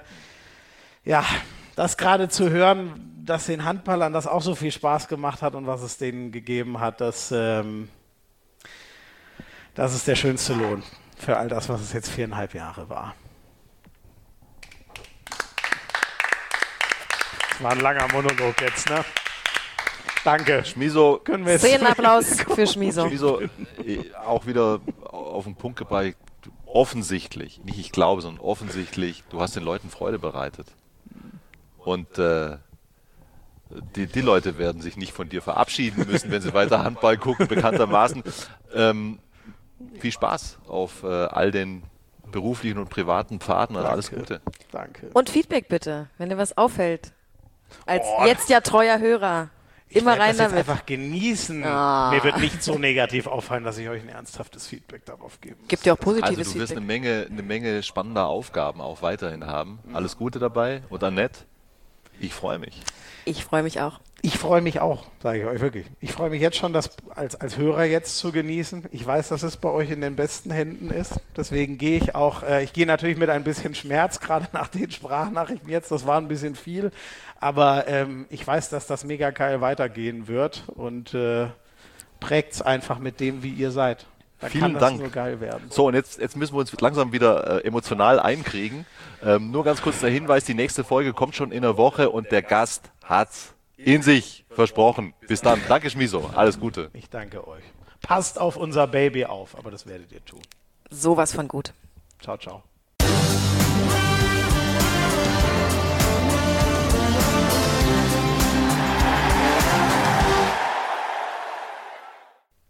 das gerade zu hören, dass den Handballern das auch so viel Spaß gemacht hat und was es denen gegeben hat, das ist der schönste Lohn für all das, was es jetzt 4,5 Jahre war. War ein langer Monolog jetzt, ne? Danke. Schmieso. Applaus für Schmieso. Schmieso, auch wieder auf den Punkt gebracht. Offensichtlich, nicht ich glaube, sondern offensichtlich, du hast den Leuten Freude bereitet. Und die Leute werden sich nicht von dir verabschieden müssen, wenn sie weiter Handball gucken, bekanntermaßen. Viel Spaß auf all den beruflichen und privaten Pfaden und alles Gute. Danke. Und Feedback bitte, wenn dir was auffällt. Als jetzt ja treuer Hörer. Immer rein damit. Einfach genießen. Mir wird nicht so negativ auffallen, dass ich euch ein ernsthaftes Feedback darauf gebe. Gibt ja auch positives Feedback. Also du wirst eine Menge spannender Aufgaben auch weiterhin haben. Alles Gute dabei und Annette, ich freue mich. Ich freue mich auch. Ich freue mich auch, sage ich euch wirklich. Ich freue mich jetzt schon, das als Hörer jetzt zu genießen. Ich weiß, dass es bei euch in den besten Händen ist. Deswegen gehe ich auch, ich gehe natürlich mit ein bisschen Schmerz, gerade nach den Sprachnachrichten jetzt, das war ein bisschen viel. Aber ich weiß, dass das mega geil weitergehen wird und prägt es einfach mit dem, wie ihr seid. Da Vielen kann das Dank. nur geil werden. So, und jetzt müssen wir uns langsam wieder emotional einkriegen. Nur ganz kurz der Hinweis, die nächste Folge kommt schon in einer Woche und der Gast hat's in sich versprochen. Bis dann. Danke, Schmieso. Alles Gute. Ich danke euch. Passt auf unser Baby auf, aber das werdet ihr tun. Sowas von gut. Ciao, ciao.